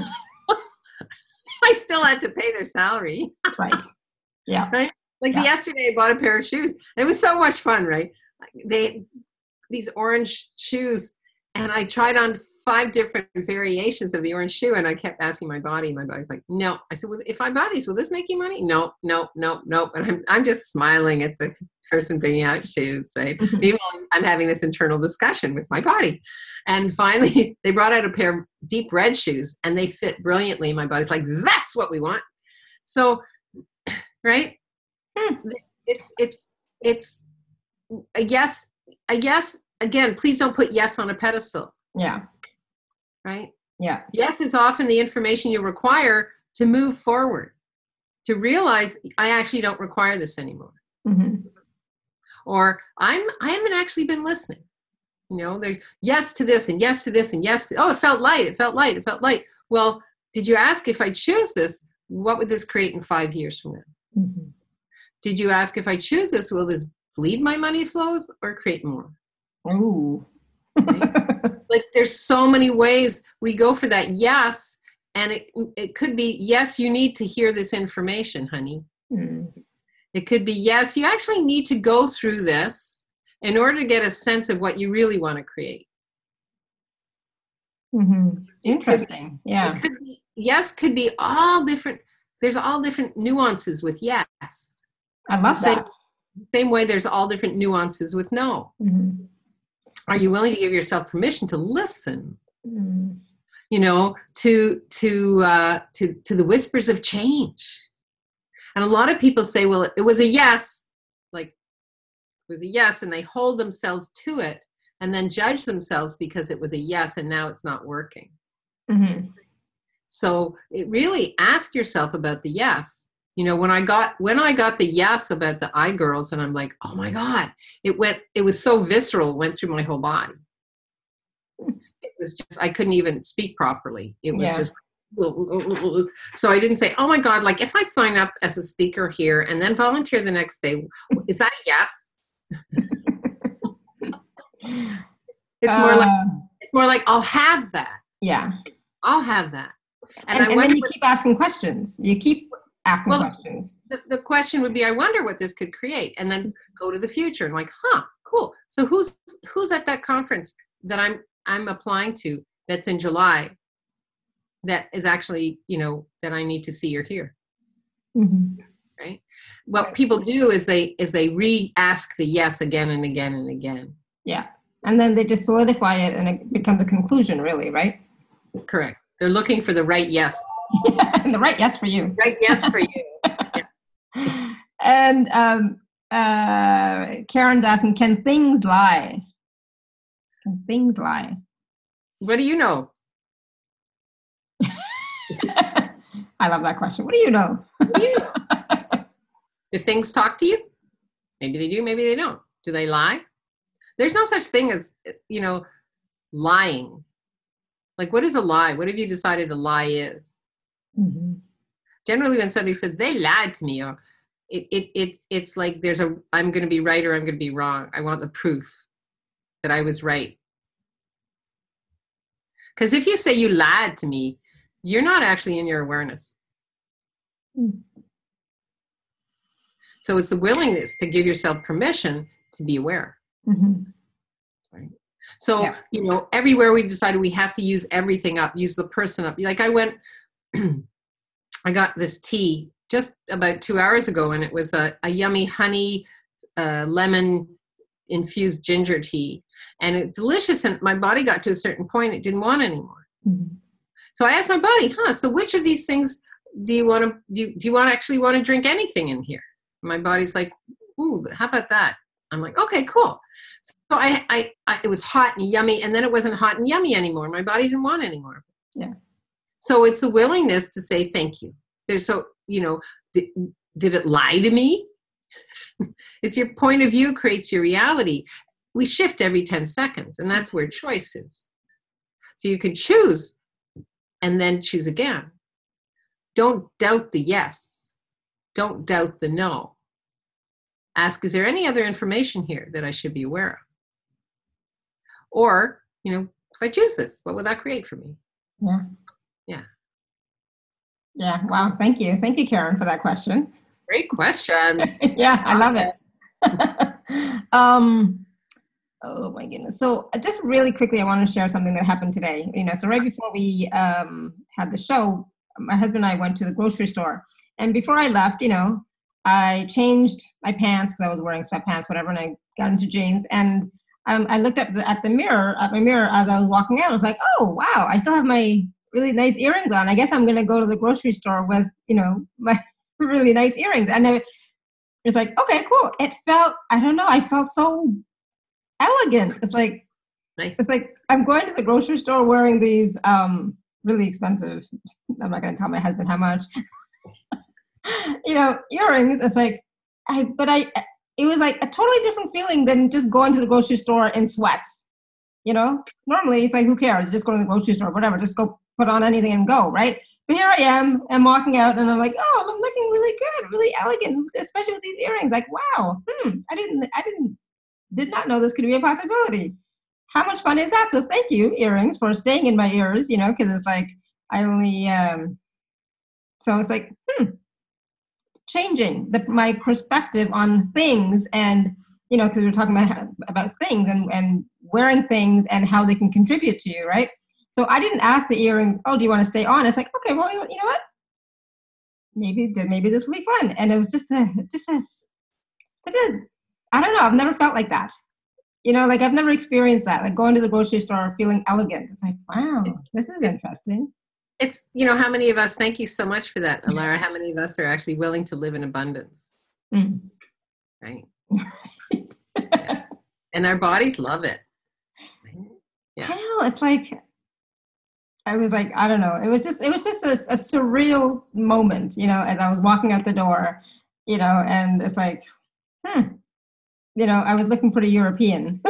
I still had to pay their salary. Right. Yeah. Right? Like Yeah. yesterday, I bought a pair of shoes. And it was so much fun, right? They these orange shoes, and I tried on five different variations of the orange shoe, and I kept asking my body. My body's like, "No." I said, "Well, if I buy these, will this make you money?" No, no, no, no. And I'm I'm just smiling at the person bringing out shoes, right? Mhm. Meanwhile, I'm having this internal discussion with my body. And finally, they brought out a pair of deep red shoes, and they fit brilliantly. My body's like, "That's what we want." So, right? Hmm. It's it's it's a yes, a yes. Again, please don't put yes on a pedestal, Yeah. right? Yeah. Yes is often the information you require to move forward, to realize I actually don't require this anymore. hmm Or I'm I haven't actually been listening. You know, there's yes to this and yes to this and yes to, oh, it felt light, it felt light, it felt light. Well, did you ask if I choose this, what would this create in five years from now? hmm Did you ask if I choose this, will this bleed my money flows or create more? Ooh. Like there's so many ways we go for that yes, and it it could be yes, you need to hear this information, honey. Mm. It could be yes, you actually need to go through this in order to get a sense of what you really want to create. Mm-hmm. Interesting. Yeah. It could be yes, could be all different. There's all different nuances with yes. I love Same, that. same way there's all different nuances with no. Mm-hmm. Are you willing to give yourself permission to listen? Mm. You know, to to uh, to to the whispers of change. And a lot of people say, well, it was a yes, like it was a yes, and they hold themselves to it and then judge themselves because it was a yes and now it's not working. Mm-hmm. So it really ask yourself about the yes. You know, when I got when I got the yes about the iGirls, and I'm like, oh my God, it went, it was so visceral, it went through my whole body. It was just, I couldn't even speak properly. It was Yeah. just, so I didn't say, oh my God, like if I sign up as a speaker here and then volunteer the next day, is that a yes? It's more like, Uh, it's more like, I'll have that. yeah. I'll have that. And, And, I and went then you with, keep asking questions. You keep asking Well, questions. The, the question would be, I wonder what this could create, and then go to the future and like, huh, cool. So who's who's at that conference that I'm I'm applying to that's in July that is actually, you know, that I need to see or hear. Mm-hmm. Right? What people do is they is they re-ask the yes again and again and again. Yeah. And then they just solidify it and it becomes a conclusion, really, right? Correct. They're looking for the right yes. And the right yes for you. Right yes for you. Yeah. And um, uh, Karen's asking, can things lie? Can things lie? What do you know? I love that question. What do you know? What do you know? Do things talk to you? Maybe they do, maybe they don't. Do they lie? There's no such thing as, you know, lying. Like, what is a lie? What have you decided a lie is? Mm-hmm. Generally, when somebody says they lied to me, or it, it it's it's like there's a I'm going to be right or I'm going to be wrong. I want the proof that I was right. Because if you say you lied to me, you're not actually in your awareness. Mm. So it's the willingness to give yourself permission to be aware. Mm-hmm. Right. So, Yeah. you know, everywhere we decided we have to use everything up, use the person up. Like I went, I got this tea just about two hours ago, and it was a, a yummy honey, uh, lemon infused ginger tea. And it's delicious. And my body got to a certain point, it didn't want anymore. Mm-hmm. So I asked my body, huh, so which of these things do you want to, do you, do you want to actually want to drink anything in here? My body's like, ooh, how about that? I'm like, okay, cool. So I, I, I, it was hot and yummy, and then it wasn't hot and yummy anymore. My body didn't want anymore. Yeah. So it's the willingness to say thank you. There's so, you know, did, did it lie to me? It's your point of view creates your reality. We shift every ten seconds, and that's where choice is. So you can choose and then choose again. Don't doubt the yes. Don't doubt the no. Ask, is there any other information here that I should be aware of? Or, you know, if I choose this, what would that create for me? Yeah. Yeah. Yeah. Wow. Thank you. Thank you, Karen, for that question. Great questions. Yeah, I love it. um, oh my goodness. So uh, just really quickly, I want to share something that happened today. You know, so right before we um, had the show, my husband and I went to the grocery store. And before I left, you know, I changed my pants because I was wearing sweatpants, whatever, and I got into jeans. And um, I looked up the, at the mirror, at my mirror as I was walking out. I was like, oh, wow, I still have my really nice earrings on. I guess I'm going to go to the grocery store with, you know, my really nice earrings. And it, it's like, okay, cool. It felt, I don't know, I felt so elegant. It's like, Nice. it's like I'm going to the grocery store wearing these um, really expensive, I'm not going to tell my husband how much, you know, earrings. It's like, I, but I, it was like a totally different feeling than just going to the grocery store in sweats. You know, normally it's like, who cares? You just go to the grocery store, whatever, just go put on anything and go, right? But here I am, I'm walking out and I'm like, oh, I'm looking really good, really elegant, especially with these earrings. Like, wow, hmm, I didn't, I didn't, did not know this could be a possibility. How much fun is that? So thank you, earrings, for staying in my ears, you know, because it's like, I only, um, so it's like, hmm, changing the, my perspective on things, and, you know, because we were talking about, about things and, and wearing things and how they can contribute to you, right? So I didn't ask the earrings, oh, do you want to stay on? It's like, okay, well, you know what? Maybe, maybe this will be fun. And it was just a, just a, such a, I don't know, I've never felt like that. You know, like I've never experienced that, like going to the grocery store feeling elegant. It's like, wow, this is interesting. It's, you know, how many of us, thank you so much for that, Alara, how many of us are actually willing to live in abundance? Mm. Right? Right. Yeah. And our bodies love it. Right? Yeah. I know, it's like, I was like, I don't know. It was just, it was just a, a surreal moment, you know, as I was walking out the door, you know, and it's like, hmm, you know, I was looking pretty European,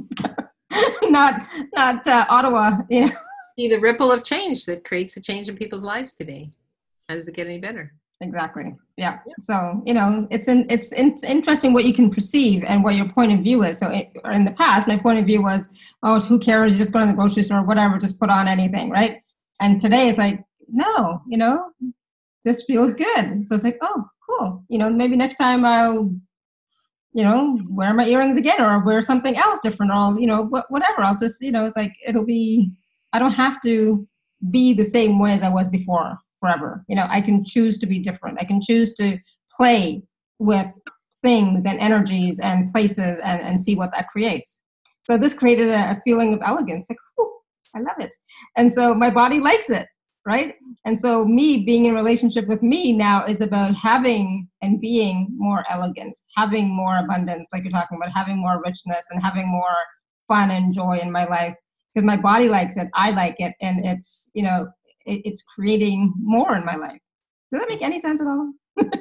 not, not uh, Ottawa, you know. See the ripple of change that creates a change in people's lives today. How does it get any better? Exactly. Yeah. So, you know, it's in, it's, it's interesting what you can perceive and what your point of view is. So it, in the past, my point of view was, oh, who cares? Just go to the grocery store, whatever, just put on anything. Right. And today it's like, no, you know, this feels good. So it's like, oh, cool. You know, maybe next time I'll, you know, wear my earrings again or wear something else different or I'll, you know, wh- whatever. I'll just, you know, it's like, it'll be, I don't have to be the same way that I was before forever. You know, I can choose to be different. I can choose to play with things and energies and places and, and see what that creates. So this created a, a feeling of elegance. Like, oh, I love it. And so my body likes it, right? And so me being in relationship with me now is about having and being more elegant, having more abundance, like you're talking about, having more richness and having more fun and joy in my life. Because my body likes it, I like it, and it's, you know, it, it's creating more in my life. Does that make any sense at all?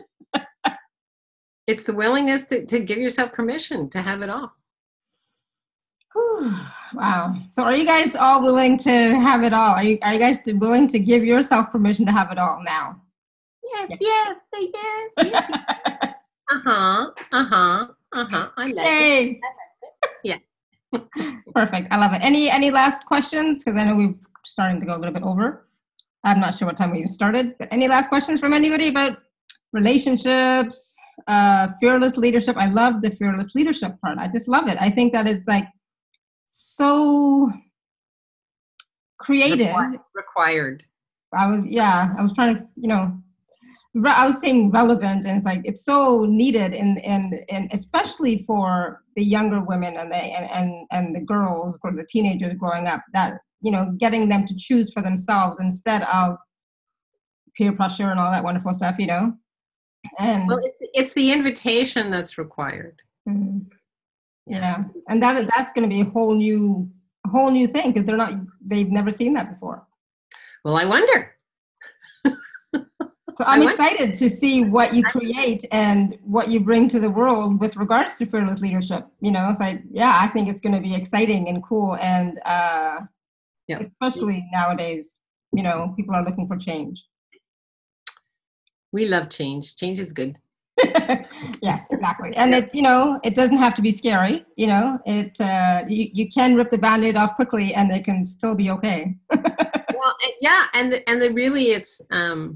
It's the willingness to, to give yourself permission to have it all. Whew, wow. So are you guys all willing to have it all? Are you, are you guys willing to give yourself permission to have it all now? Yes, yes, yes, yes. yes. uh-huh, uh-huh, uh-huh. I like Yay. it. I like it. Yeah. Perfect. I love it. Any any last questions? Because I know we're starting to go a little bit over. I'm not sure what time we started, but any last questions from anybody about relationships, uh, fearless leadership? I love the fearless leadership part. I just love it. I think that is like so creative. Required. Required. I was, yeah, I was trying to, you know, re- I was saying relevant, and it's like it's so needed, in in and especially for the younger women and the and and, and the girls or the teenagers growing up, that, you know, getting them to choose for themselves instead of peer pressure and all that wonderful stuff, you know. And well, it's it's the invitation that's required. mm, yeah, and that that's going to be a whole new a whole new thing because they're not they've never seen that before. Well, I wonder. So I'm excited to see what you create and what you bring to the world with regards to fearless leadership. You know, it's like, yeah, I think it's going to be exciting and cool. And uh, yep. especially nowadays, you know, people are looking for change. We love change. Change is good. Yes, exactly. And it, you know, it doesn't have to be scary. You know, it, uh, you, you can rip the Band-Aid off quickly and it can still be okay. Well, yeah. And, the, and the really, it's, um,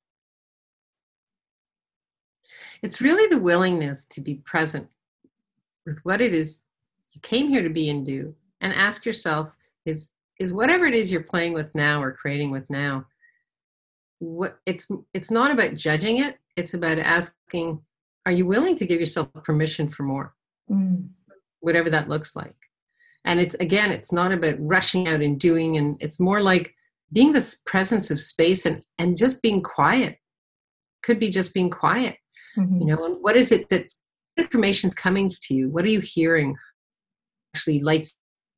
it's really the willingness to be present with what it is you came here to be and do, and ask yourself, is, is whatever it is you're playing with now or creating with now, what it's, it's not about judging it. It's about asking, are you willing to give yourself permission for more? Mm. Whatever that looks like. And it's, again, it's not about rushing out and doing, and it's more like being this presence of space and, and just being quiet. Could be just being quiet. Mm-hmm. You know, and what is it that information's coming to you? What are you hearing? Actually lights.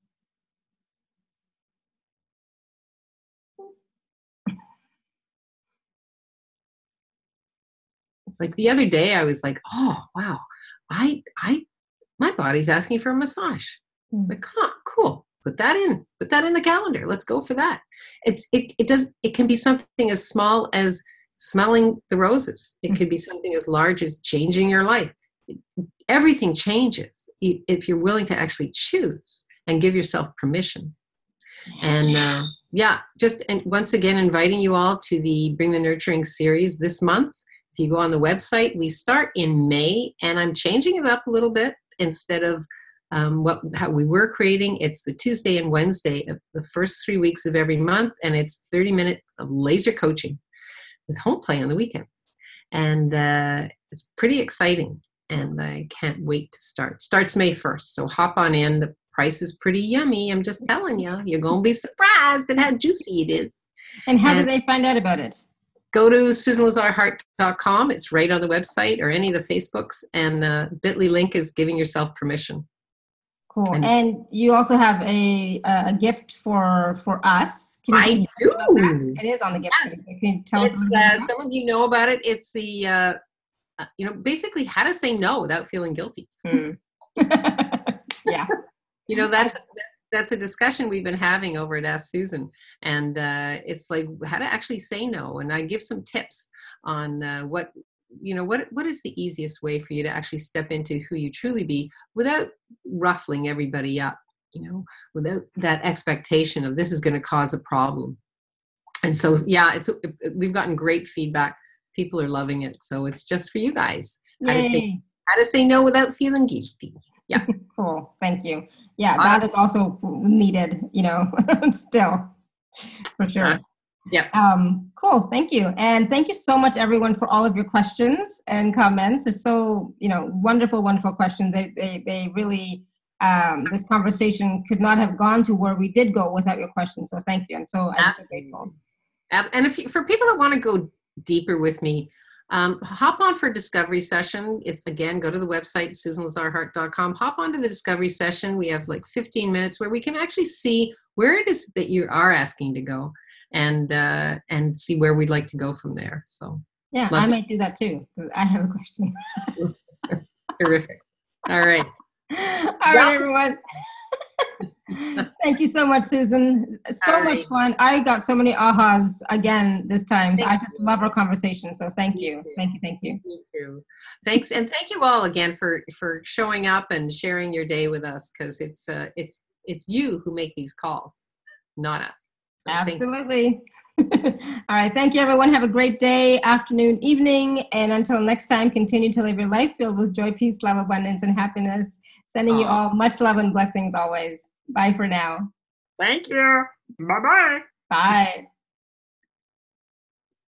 Like the other day, I was like, oh, wow, I, I, my body's asking for a massage. Mm. It's like, huh, cool. Put that in, put that in the calendar. Let's go for that. It's, it, it does, it can be something as small as smelling the roses. It could be something as large as changing your life. Everything changes if you're willing to actually choose and give yourself permission. And uh, yeah, just and once again, inviting you all to the Bring the Nurturing series this month. If you go on the website, we start in May, and I'm changing it up a little bit. Instead of um, what how we were creating, it's the Tuesday and Wednesday of the first three weeks of every month, and it's thirty minutes of laser coaching with home play on the weekends. And uh, it's pretty exciting, and I can't wait to start. Starts May first, so hop on in. The price is pretty yummy. I'm just telling you, you're going to be surprised at how juicy it is. And how and do they find out about it? Go to susan lazar hart dot com. It's right on the website or any of the Facebooks, and uh, bit dot l y link is giving yourself permission. Cool. And, and you also have a a gift for for us. Can you I do. It is on the gift. Yes. Can you tell it's, us? Uh, some of you know about it. It's the uh, you know, basically how to say no without feeling guilty. Hmm. Yeah. You know, that's that's a discussion we've been having over at Ask Susan, and uh, it's like how to actually say no. And I give some tips on uh, what you know what what is the easiest way for you to actually step into who you truly be without ruffling everybody up. You know, without that expectation of this is going to cause a problem. And so, yeah, it's we've gotten great feedback people are loving it. So it's just for you guys. How to say Yay. how to say no without feeling guilty. Yeah. Cool. Thank you. Yeah, Uh, that is also needed, you know, still, for sure. Uh, yeah. Um, cool. Thank you. And thank you so much, everyone, for all of your questions and comments. They're so, you know, wonderful, wonderful questions. They, they, they really, um, this conversation could not have gone to where we did go without your questions. So thank you. I'm so, I'm so grateful. Ab- And if you, for people that want to go deeper with me, um, hop on for a discovery session. If again, go to the website, susan lazar hart dot com, hop onto the discovery session. We have like fifteen minutes where we can actually see where it is that you are asking to go, and uh, and see where we'd like to go from there. So Yeah, love I it. might do that too. 'Cause I have a question. Terrific. All right. All right, Welcome. everyone. Thank you so much, Susan. So All much right. fun. I got so many ahas again this time. So Thank I just you. love our conversation. So thank Me you. too. Thank you. Thank you. Me too. Thanks, and thank you all again for for showing up and sharing your day with us, because it's uh, it's it's you who make these calls, not us. So thank you. Absolutely. All right. Thank you, everyone. Have a great day, afternoon, evening. And until next time, continue to live your life filled with joy, peace, love, abundance, and happiness. Sending you Aw. all much love and blessings always. Bye for now. Thank you. Bye bye. Bye.